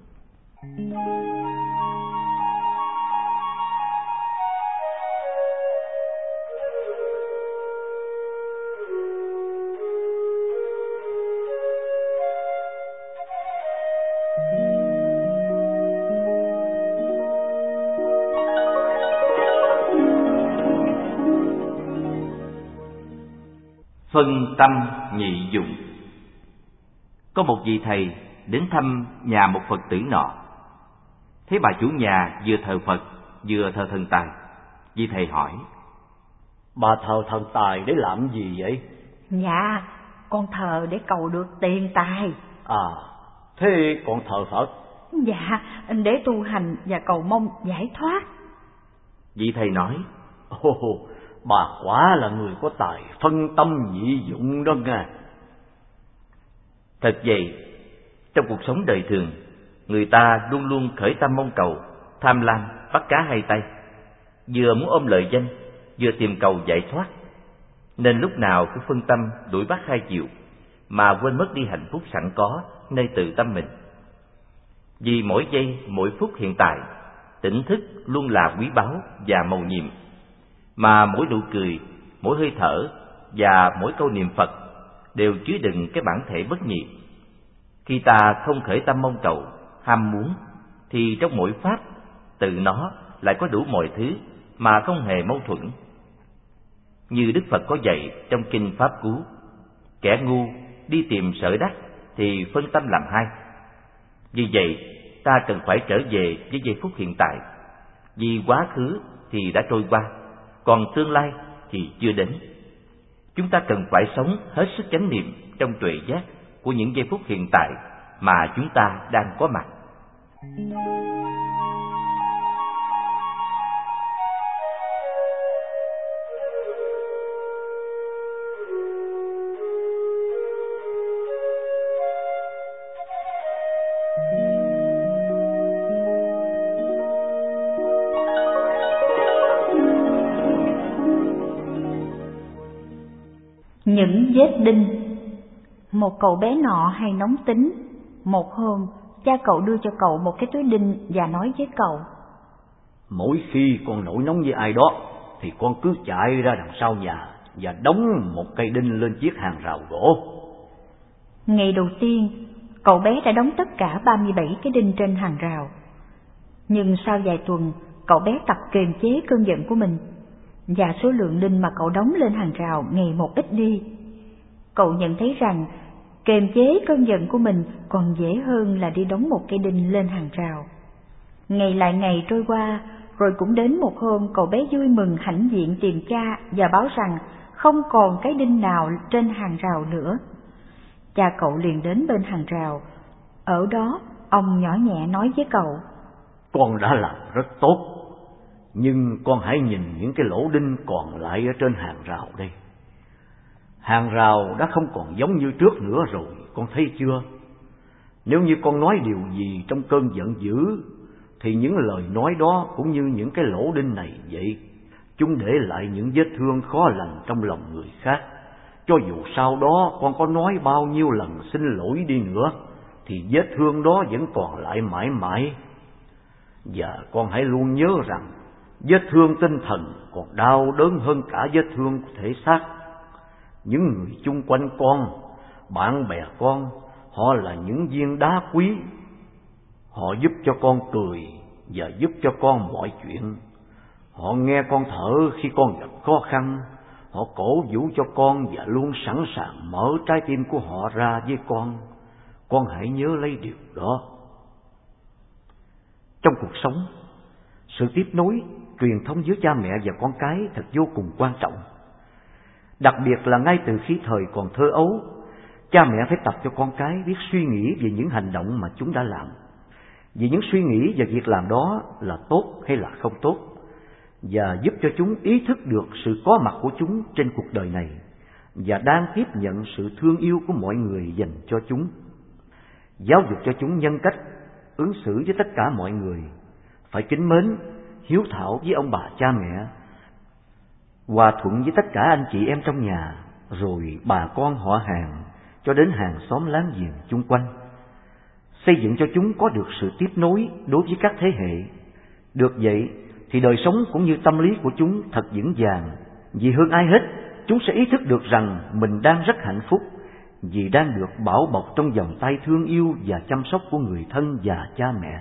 Phân tâm nhị dụng. Có một vị thầy đến thăm nhà một Phật tử nọ. Thấy bà chủ nhà vừa thờ Phật vừa thờ thần tài. Vị thầy hỏi: Bà thờ thần tài để làm gì vậy? Dạ, con thờ để cầu được tiền tài. Thế còn thờ Phật? Dạ, để tu hành và cầu mong giải thoát. Vị thầy nói: Bà quả là người có tài phân tâm nhị dụng đó nghe. Thật vậy, trong cuộc sống đời thường, người ta luôn luôn khởi tâm mong cầu, tham lam, bắt cá hai tay, vừa muốn ôm lợi danh, vừa tìm cầu giải thoát, nên lúc nào cũng phân tâm đuổi bắt hai chiều, mà quên mất đi hạnh phúc sẵn có nơi tự tâm mình. Vì mỗi giây, mỗi phút hiện tại, tỉnh thức luôn là quý báu và mầu nhiệm, mà mỗi nụ cười, mỗi hơi thở và mỗi câu niệm Phật đều chứa đựng cái bản thể bất nhị. Khi ta không khởi tâm mong cầu, ham muốn, thì trong mỗi pháp, từ nó lại có đủ mọi thứ mà không hề mâu thuẫn. Như Đức Phật có dạy trong Kinh Pháp Cú: kẻ ngu đi tìm sở đắc thì phân tâm làm hai. Vì vậy, ta cần phải trở về với giây phút hiện tại, vì quá khứ thì đã trôi qua, còn tương lai thì chưa đến. Chúng ta cần phải sống hết sức chánh niệm trong tuệ giác của những giây phút hiện tại mà chúng ta đang có mặt. Những vết đinh. Một cậu bé nọ hay nóng tính. Một hôm, cha cậu đưa cho cậu một cái túi đinh và nói với cậu: mỗi khi con nổi nóng với ai đó thì con cứ chạy ra đằng sau nhà và đóng một cây đinh lên chiếc hàng rào gỗ. Ngày đầu tiên, cậu bé đã đóng tất cả 37 cái đinh trên hàng rào. Nhưng sau vài tuần, cậu bé tập kiềm chế cơn giận của mình, và số lượng đinh mà cậu đóng lên hàng rào ngày một ít đi. Cậu nhận thấy rằng kiềm chế cơn giận của mình còn dễ hơn là đi đóng một cây đinh lên hàng rào. Ngày lại ngày trôi qua, rồi cũng đến một hôm cậu bé vui mừng hãnh diện tìm cha và báo rằng không còn cái đinh nào trên hàng rào nữa. Cha cậu liền đến bên hàng rào. Ở đó, ông nhỏ nhẹ nói với cậu: con đã làm rất tốt, nhưng con hãy nhìn những cái lỗ đinh còn lại ở trên hàng rào đây. Hàng rào đã không còn giống như trước nữa rồi, con thấy chưa? Nếu như con nói điều gì trong cơn giận dữ, thì những lời nói đó cũng như những cái lỗ đinh này vậy. Chúng để lại những vết thương khó lành trong lòng người khác. Cho dù sau đó con có nói bao nhiêu lần xin lỗi đi nữa, thì vết thương đó vẫn còn lại mãi mãi. Và con hãy luôn nhớ rằng vết thương tinh thần còn đau đớn hơn cả vết thương của thể xác. Những người chung quanh con, bạn bè con, họ là những viên đá quý. Họ giúp cho con cười và giúp cho con mọi chuyện. Họ nghe con thở khi con gặp khó khăn. Họ cổ vũ cho con và luôn sẵn sàng mở trái tim của họ ra với con. Con hãy nhớ lấy điều đó. Trong cuộc sống, sự tiếp nối, truyền thông giữa cha mẹ và con cái thật vô cùng quan trọng. Đặc biệt là ngay từ khi thời còn thơ ấu, cha mẹ phải tập cho con cái biết suy nghĩ về những hành động mà chúng đã làm, vì những suy nghĩ và việc làm đó là tốt hay là không tốt, và giúp cho chúng ý thức được sự có mặt của chúng trên cuộc đời này và đang tiếp nhận sự thương yêu của mọi người dành cho chúng. Giáo dục cho chúng nhân cách, ứng xử với tất cả mọi người, phải kính mến, hiếu thảo với ông bà cha mẹ, hòa thuận với tất cả anh chị em trong nhà, rồi bà con họ hàng, cho đến hàng xóm láng giềng chung quanh. Xây dựng cho chúng có được sự tiếp nối đối với các thế hệ. Được vậy thì đời sống cũng như tâm lý của chúng thật vững vàng, vì hơn ai hết, chúng sẽ ý thức được rằng mình đang rất hạnh phúc, vì đang được bảo bọc trong vòng tay thương yêu và chăm sóc của người thân và cha mẹ.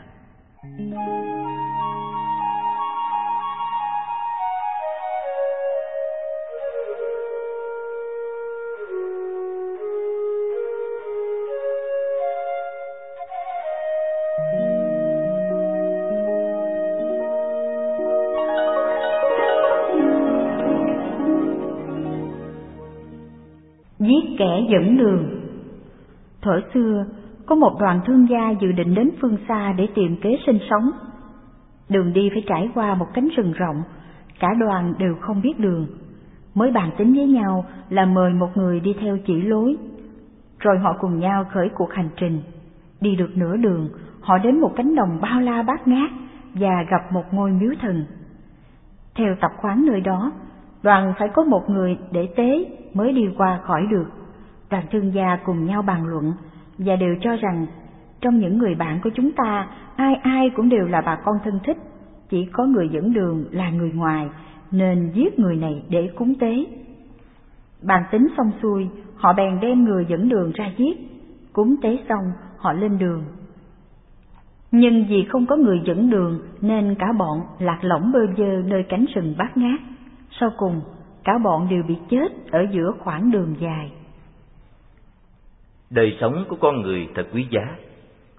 Giết kẻ dẫn đường. Thuở xưa, có một đoàn thương gia dự định đến phương xa để tìm kế sinh sống. Đường đi phải trải qua một cánh rừng rộng, cả đoàn đều không biết đường. Mới bàn tính với nhau là mời một người đi theo chỉ lối. Rồi họ cùng nhau khởi cuộc hành trình. Đi được nửa đường, họ đến một cánh đồng bao la bát ngát và gặp một ngôi miếu thần. Theo tập quán nơi đó, đoàn phải có một người để tế mới đi qua khỏi được. Đoàn thương gia cùng nhau bàn luận và đều cho rằng trong những người bạn của chúng ta, ai ai cũng đều là bà con thân thích, chỉ có người dẫn đường là người ngoài, nên giết người này để cúng tế. Bàn tính xong xuôi, họ bèn đem người dẫn đường ra giết. Cúng tế xong, họ lên đường. Nhưng vì không có người dẫn đường nên cả bọn lạc lõng bơ vơ nơi cánh rừng bát ngát. Sau cùng, cả bọn đều bị chết ở giữa khoảng đường dài. Đời sống của con người thật quý giá,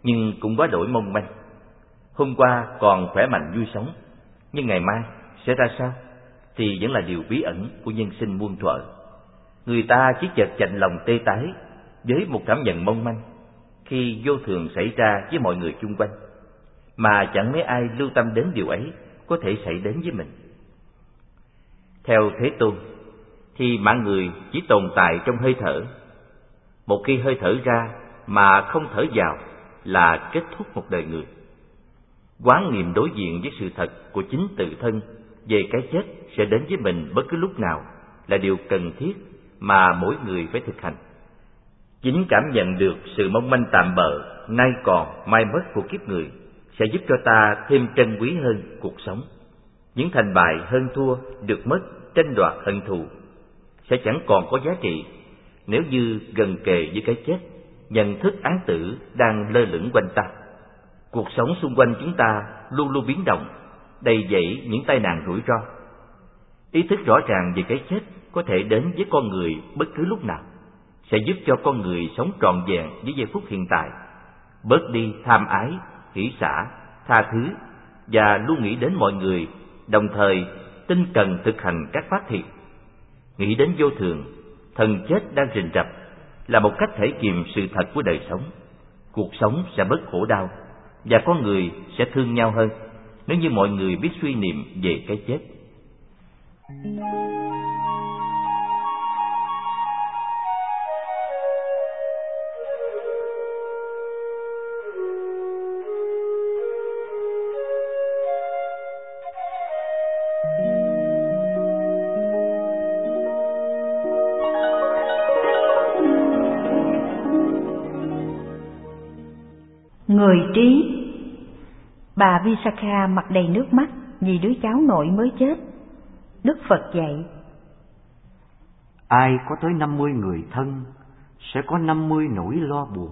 nhưng cũng quá đổi mong manh. Hôm qua còn khỏe mạnh vui sống, nhưng ngày mai sẽ ra sao thì vẫn là điều bí ẩn của nhân sinh muôn thuở. Người ta chỉ chợt chạnh lòng tê tái với một cảm nhận mong manh khi vô thường xảy ra với mọi người chung quanh, mà chẳng mấy ai lưu tâm đến điều ấy có thể xảy đến với mình. Theo Thế Tôn thì mạng người chỉ tồn tại trong hơi thở. Một khi hơi thở ra mà không thở vào là kết thúc một đời người. Quán niệm đối diện với sự thật của chính tự thân về cái chết sẽ đến với mình bất cứ lúc nào là điều cần thiết mà mỗi người phải thực hành. Chính cảm nhận được sự mong manh tạm bợ, nay còn mai mất của kiếp người sẽ giúp cho ta thêm trân quý hơn cuộc sống. Những thành bại hơn thua, được mất, tranh đoạt hận thù sẽ chẳng còn có giá trị nếu như gần kề với cái chết, nhận thức án tử đang lơ lửng quanh ta. Cuộc sống xung quanh chúng ta luôn luôn biến động, đầy dẫy những tai nạn rủi ro. Ý thức rõ ràng về cái chết có thể đến với con người bất cứ lúc nào sẽ giúp cho con người sống trọn vẹn với giây phút hiện tại, bớt đi tham ái, hỷ xả, tha thứ và luôn nghĩ đến mọi người, đồng thời tinh cần thực hành các pháp thiện. Nghĩ đến vô thường, thần chết đang rình rập là một cách thể kiệm sự thật của đời sống. Cuộc sống sẽ bớt khổ đau và con người sẽ thương nhau hơn nếu như mọi người biết suy niệm về cái chết. Người trí. Bà Visakha mặt đầy nước mắt vì đứa cháu nội mới chết. Đức Phật dạy: ai có tới 50 người thân sẽ có 50 nỗi lo buồn.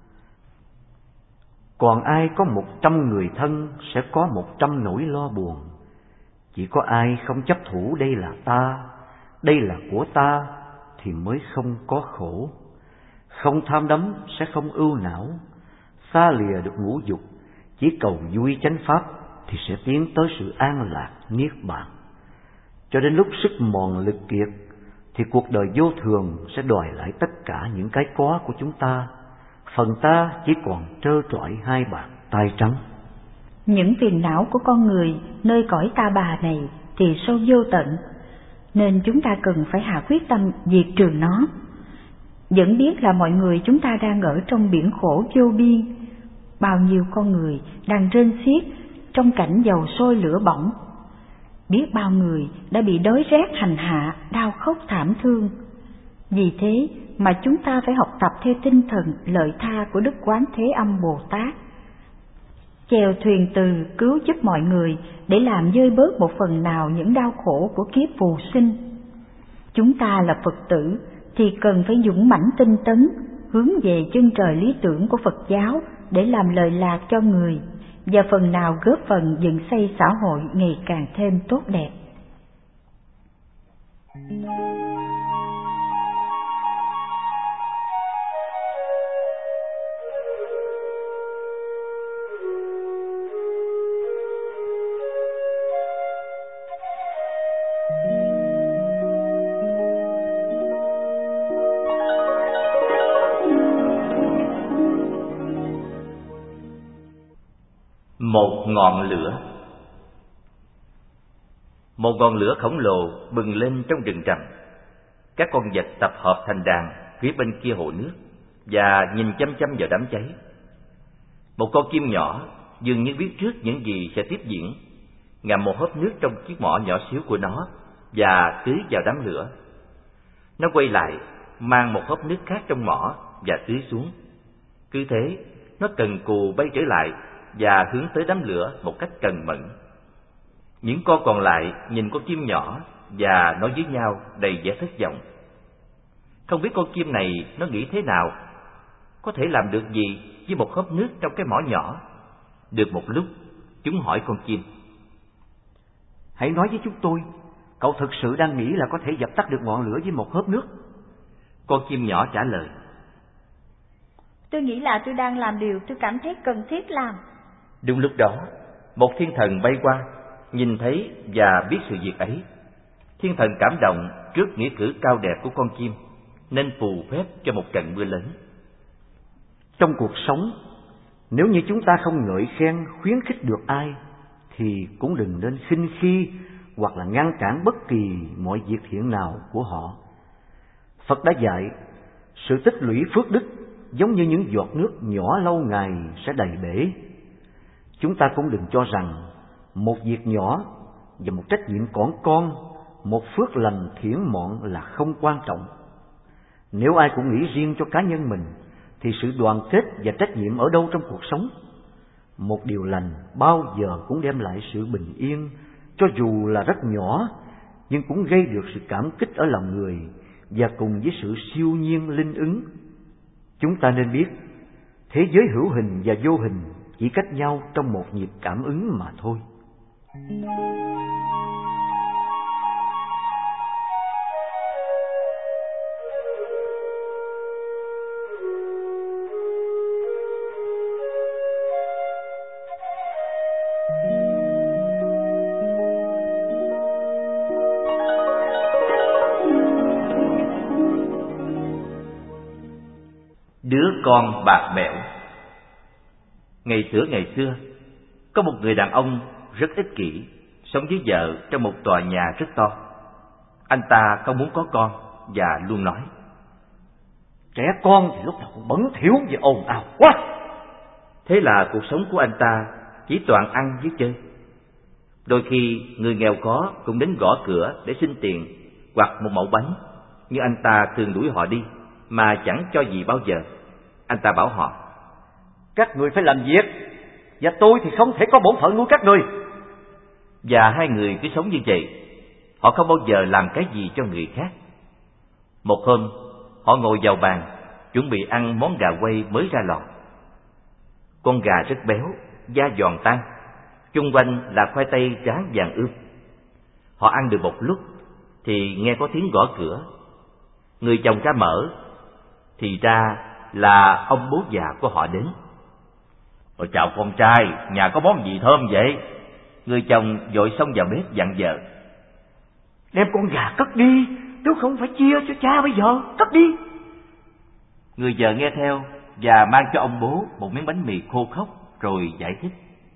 Còn ai có 100 người thân sẽ có 100 nỗi lo buồn. Chỉ có ai không chấp thủ đây là ta, đây là của ta thì mới không có khổ. Không tham đắm sẽ không ưu não. Xa lìa được ngũ dục, chỉ cầu vui chánh pháp thì sẽ tiến tới sự an lạc niết bàn. Cho đến lúc sức mòn lực kiệt thì cuộc đời vô thường sẽ đòi lại tất cả những cái có của chúng ta. Phần ta chỉ còn trơ trọi 2 bàn tay trắng. Những phiền não của con người nơi cõi ta bà này thì sâu vô tận, nên chúng ta cần phải hạ quyết tâm diệt trừ nó. Vẫn biết là mọi người chúng ta đang ở trong biển khổ vô biên. Bao nhiêu con người đang rên xiết trong cảnh dầu sôi lửa bỏng. Biết bao người đã bị đói rét hành hạ, đau khóc thảm thương. Vì thế mà chúng ta phải học tập theo tinh thần lợi tha của Đức Quán Thế Âm Bồ Tát, chèo thuyền từ cứu giúp mọi người để làm vơi bớt một phần nào những đau khổ của kiếp phù sinh. Chúng ta là Phật tử thì cần phải dũng mãnh tinh tấn, hướng về chân trời lý tưởng của Phật giáo để làm lợi lạc cho người, và phần nào góp phần dựng xây xã hội ngày càng thêm tốt đẹp. Một ngọn lửa. Một ngọn lửa khổng lồ bừng lên trong rừng rậm. Các con vật tập hợp thành đàn phía bên kia hồ nước và nhìn chăm chăm vào đám cháy. Một con chim nhỏ dường như biết trước những gì sẽ tiếp diễn, ngậm một hớp nước trong chiếc mỏ nhỏ xíu của nó và tưới vào đám lửa. Nó quay lại, mang một hớp nước khác trong mỏ và tưới xuống. Cứ thế, nó cần cù bay trở lại và hướng tới đám lửa một cách cần mẫn. Những con còn lại nhìn con chim nhỏ và nói với nhau đầy vẻ thất vọng. Không biết con chim này nó nghĩ thế nào, có thể làm được gì với một hớp nước trong cái mỏ nhỏ. Được một lúc, chúng hỏi con chim: hãy nói với chúng tôi, cậu thực sự đang nghĩ là có thể dập tắt được ngọn lửa với một hớp nước? Con chim nhỏ trả lời: Tôi nghĩ là tôi đang làm điều tôi cảm thấy cần thiết làm. Đúng lúc đó, một thiên thần bay qua, nhìn thấy và biết sự việc ấy. Thiên thần cảm động trước nghĩa cử cao đẹp của con chim, nên phù phép cho một trận mưa lớn. Trong cuộc sống, nếu như chúng ta không ngợi khen, khuyến khích được ai, thì cũng đừng nên khinh khi hoặc là ngăn cản bất kỳ mọi việc thiện nào của họ. Phật đã dạy, sự tích lũy phước đức giống như những giọt nước nhỏ lâu ngày sẽ đầy bể. Chúng ta cũng đừng cho rằng một việc nhỏ và một trách nhiệm con, một phước lành thiển mọn là không quan trọng. Nếu ai cũng nghĩ riêng cho cá nhân mình, thì sự đoàn kết và trách nhiệm ở đâu trong cuộc sống? Một điều lành bao giờ cũng đem lại sự bình yên, cho dù là rất nhỏ, nhưng cũng gây được sự cảm kích ở lòng người, và cùng với sự siêu nhiên linh ứng. Chúng ta nên biết, thế giới hữu hình và vô hình chỉ cách nhau trong một nhịp cảm ứng mà thôi. Đứa con bạc bẽo. Ngày xưa, có một người đàn ông rất ích kỷ, sống với vợ trong một tòa nhà rất to. Anh ta không muốn có con và luôn nói: trẻ con thì lúc nào cũng bẩn thỉu và ồn ào quá. Thế là cuộc sống của anh ta chỉ toàn ăn với chơi. Đôi khi người nghèo khó cũng đến gõ cửa để xin tiền hoặc một mẩu bánh, nhưng anh ta thường đuổi họ đi mà chẳng cho gì bao giờ. Anh ta bảo họ: các người phải làm việc, và tôi thì không thể có bổn phận nuôi các người. Và hai người cứ sống như vậy, họ không bao giờ làm cái gì cho người khác. Một hôm, họ ngồi vào bàn chuẩn bị ăn món gà quay mới ra lò. Con gà rất béo, da giòn tan, chung quanh là khoai tây rán vàng ươm. Họ ăn được một lúc thì nghe có tiếng gõ cửa. Người chồng ra mở, thì ra là ông bố già của họ đến. Chào con trai, nhà có món gì thơm vậy? Người chồng vội xông vào bếp dặn vợ: đem con gà cất đi, nếu không phải chia cho cha bây giờ, cất đi. Người vợ nghe theo và mang cho ông bố một miếng bánh mì khô khốc, rồi giải thích: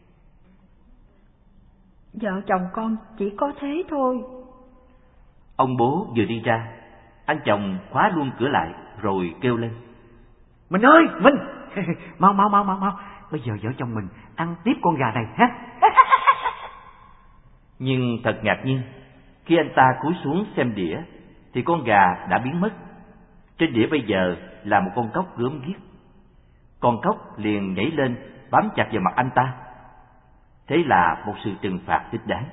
vợ chồng con chỉ có thế thôi. Ông bố vừa đi ra, anh chồng khóa luôn cửa lại rồi kêu lên: Mình ơi, mình mau, bây giờ vợ chồng mình ăn tiếp con gà này ha. Nhưng thật ngạc nhiên, khi anh ta cúi xuống xem đĩa thì con gà đã biến mất. Trên đĩa bây giờ là một con cóc gớm ghiếc. Con cóc liền nhảy lên bám chặt vào mặt anh ta. Thế là một sự trừng phạt thích đáng.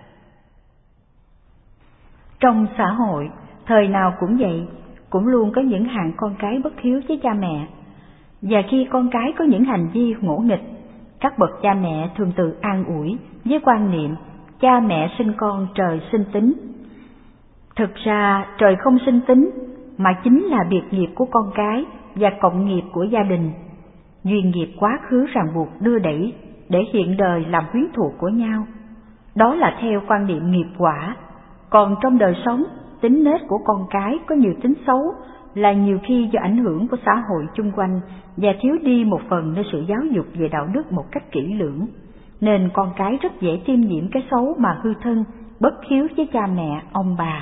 Trong xã hội, thời nào cũng vậy, cũng luôn có những hạng con cái bất hiếu với cha mẹ. Và khi con cái có những hành vi ngỗ nghịch, các bậc cha mẹ thường tự an ủi với quan niệm cha mẹ sinh con trời sinh tính. Thực ra trời không sinh tính, mà chính là biệt nghiệp của con cái và cộng nghiệp của gia đình. Duyên nghiệp quá khứ ràng buộc đưa đẩy để hiện đời làm quyến thuộc của nhau. Đó là theo quan niệm nghiệp quả. Còn trong đời sống, tính nết của con cái có nhiều tính xấu là nhiều khi do ảnh hưởng của xã hội chung quanh và thiếu đi một phần nơi sự giáo dục về đạo đức một cách kỹ lưỡng. Nên con cái rất dễ tiêm nhiễm cái xấu mà hư thân, bất hiếu với cha mẹ, ông bà.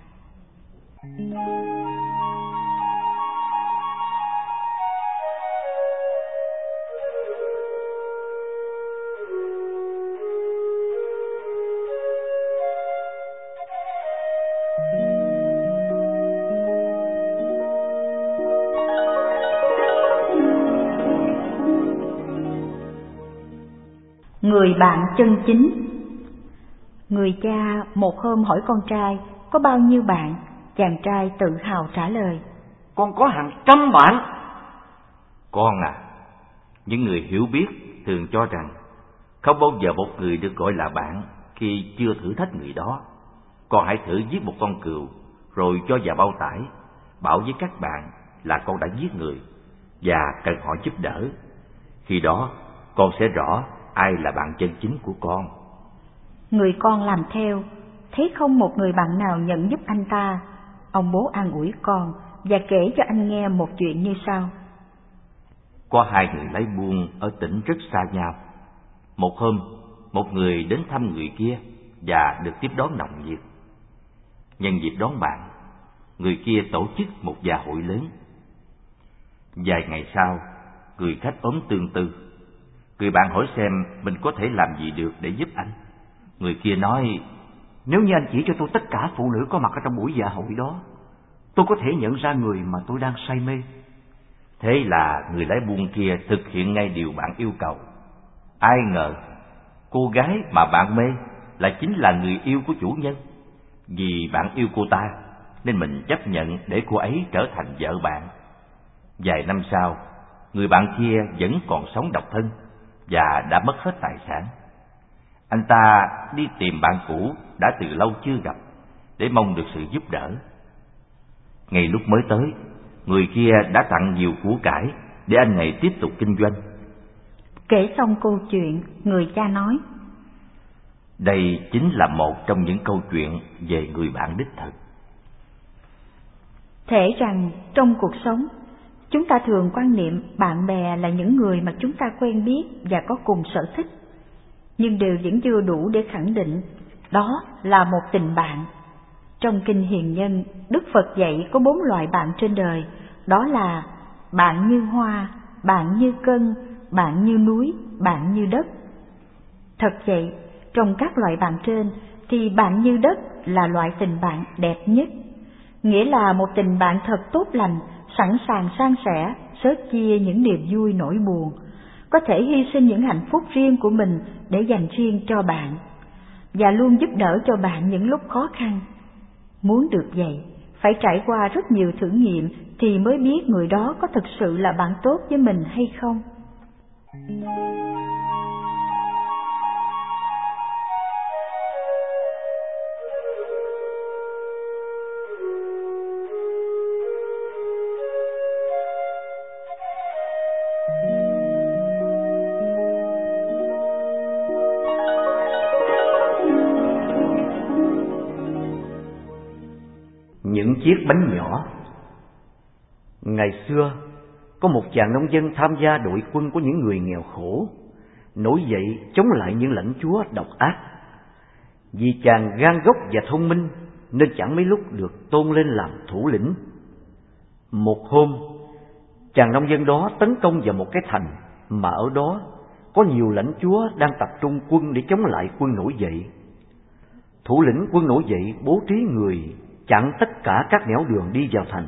Người bạn chân chính. Người cha một hôm hỏi con trai có bao nhiêu bạn. Chàng trai tự hào trả lời: con có hàng trăm bạn. Con à, những người hiểu biết thường cho rằng không bao giờ một người được gọi là bạn khi chưa thử thách người đó. Con hãy thử giết một con cừu rồi cho vào bao tải, bảo với các bạn là con đã giết người. và cần họ giúp đỡ. Khi đó con sẽ rõ ai là bạn chân chính của con. Người con làm theo, thấy không một người bạn nào nhận giúp anh ta. Ông bố an ủi con và kể cho anh nghe một chuyện như sau. Có hai người lái buôn ở tỉnh rất xa nhau. Một hôm, một người đến thăm người kia và được tiếp đón nồng nhiệt. Nhân dịp đón bạn, người kia tổ chức một dạ hội lớn. Vài ngày sau, người khách ốm tương tư. Người bạn hỏi xem mình có thể làm gì được để giúp anh. Người kia nói, nếu như anh chỉ cho tôi tất cả phụ nữ có mặt ở trong buổi dạ hội đó, tôi có thể nhận ra người mà tôi đang say mê. Thế là người lái buôn kia thực hiện ngay điều bạn yêu cầu. Ai ngờ, cô gái mà bạn mê lại chính là người yêu của chủ nhân. Vì bạn yêu cô ta, nên mình chấp nhận để cô ấy trở thành vợ bạn. Vài năm sau, người bạn kia vẫn còn sống độc thân và đã mất hết tài sản. Anh ta đi tìm bạn cũ đã từ lâu chưa gặp để mong được sự giúp đỡ. Ngay lúc mới tới, người kia đã tặng nhiều của cải để anh này tiếp tục kinh doanh. Kể xong câu chuyện, người cha nói, đây chính là một trong những câu chuyện về người bạn đích thực. Thể rằng trong cuộc sống, chúng ta thường quan niệm bạn bè là những người mà chúng ta quen biết và có cùng sở thích, nhưng điều vẫn chưa đủ để khẳng định đó là một tình bạn. Trong Kinh Hiền Nhân, Đức Phật dạy có 4 loại bạn trên đời, đó là bạn như hoa, bạn như cân, bạn như núi, bạn như đất. Thật vậy, trong các loại bạn trên thì bạn như đất là loại tình bạn đẹp nhất, nghĩa là một tình bạn thật tốt lành, sẵn sàng san sẻ, xớt chia những niềm vui nỗi buồn, có thể hy sinh những hạnh phúc riêng của mình để dành riêng cho bạn, và luôn giúp đỡ cho bạn những lúc khó khăn. Muốn được vậy, phải trải qua rất nhiều thử nghiệm thì mới biết người đó có thực sự là bạn tốt với mình hay không. Những chiếc bánh nhỏ. Ngày xưa, có một chàng nông dân tham gia đội quân của những người nghèo khổ, nổi dậy chống lại những lãnh chúa độc ác. Vì chàng gan góc và thông minh nên chẳng mấy lúc được tôn lên làm thủ lĩnh. Một hôm, chàng nông dân đó tấn công vào một cái thành mà ở đó có nhiều lãnh chúa đang tập trung quân để chống lại quân nổi dậy. Thủ lĩnh quân nổi dậy bố trí người chặn tất cả các nẻo đường đi vào thành,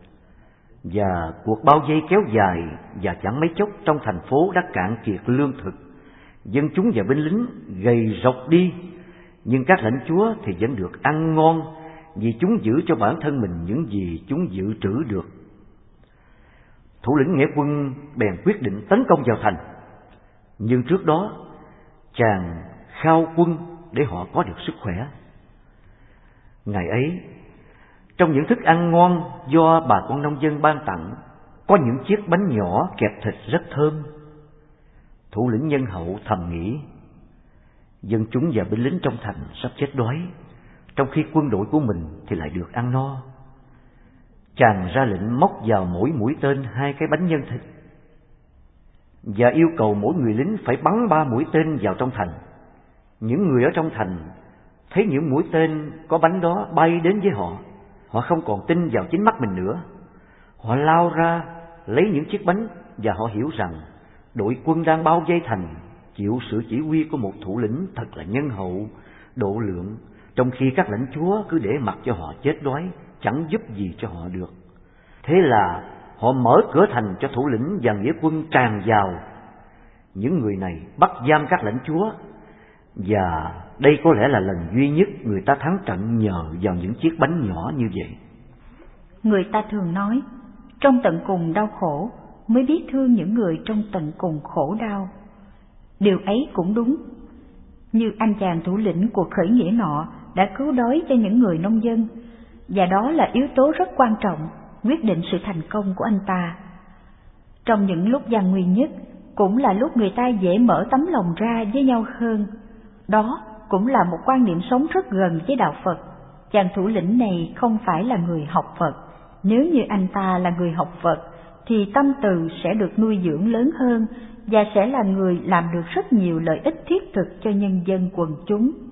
và cuộc bao vây kéo dài, và chẳng mấy chốc trong thành phố đã cạn kiệt lương thực. Dân chúng và binh lính gầy rộc đi, nhưng các lãnh chúa thì vẫn được ăn ngon, vì chúng giữ cho bản thân mình những gì chúng dự trữ được. Thủ lĩnh nghĩa quân bèn quyết định tấn công vào thành, nhưng trước đó chàng khao quân để họ có được sức khỏe. Ngày ấy, trong những thức ăn ngon do bà con nông dân ban tặng, có những chiếc bánh nhỏ kẹp thịt rất thơm. Thủ lĩnh nhân hậu thầm nghĩ, dân chúng và binh lính trong thành sắp chết đói, trong khi quân đội của mình thì lại được ăn no. Chàng ra lệnh móc vào mỗi mũi tên 2 cái bánh nhân thịt, và yêu cầu mỗi người lính phải bắn 3 mũi tên vào trong thành. Những người ở trong thành thấy những mũi tên có bánh đó bay đến với họ, họ không còn tin vào chính mắt mình nữa. Họ lao ra lấy những chiếc bánh, và họ hiểu rằng đội quân đang bao vây thành chịu sự chỉ huy của một thủ lĩnh thật là nhân hậu, độ lượng, trong khi các lãnh chúa cứ để mặc cho họ chết đói, chẳng giúp gì cho họ được. Thế là họ mở cửa thành cho thủ lĩnh và nghĩa quân tràn vào. Những người này bắt giam các lãnh chúa, và đây có lẽ là lần duy nhất người ta thắng trận nhờ vào những chiếc bánh nhỏ như vậy. Người ta thường nói, trong tận cùng đau khổ mới biết thương những người trong tận cùng khổ đau. Điều ấy cũng đúng. Như anh chàng thủ lĩnh cuộc khởi nghĩa nọ đã cứu đói cho những người nông dân, và đó là yếu tố rất quan trọng quyết định sự thành công của anh ta. Trong những lúc gian nguy nhất, cũng là lúc người ta dễ mở tấm lòng ra với nhau hơn. Đó cũng là một quan niệm sống rất gần với đạo Phật. Chàng thủ lĩnh này không phải là người học Phật. Nếu như anh ta là người học Phật, thì tâm từ sẽ được nuôi dưỡng lớn hơn và sẽ là người làm được rất nhiều lợi ích thiết thực cho nhân dân quần chúng.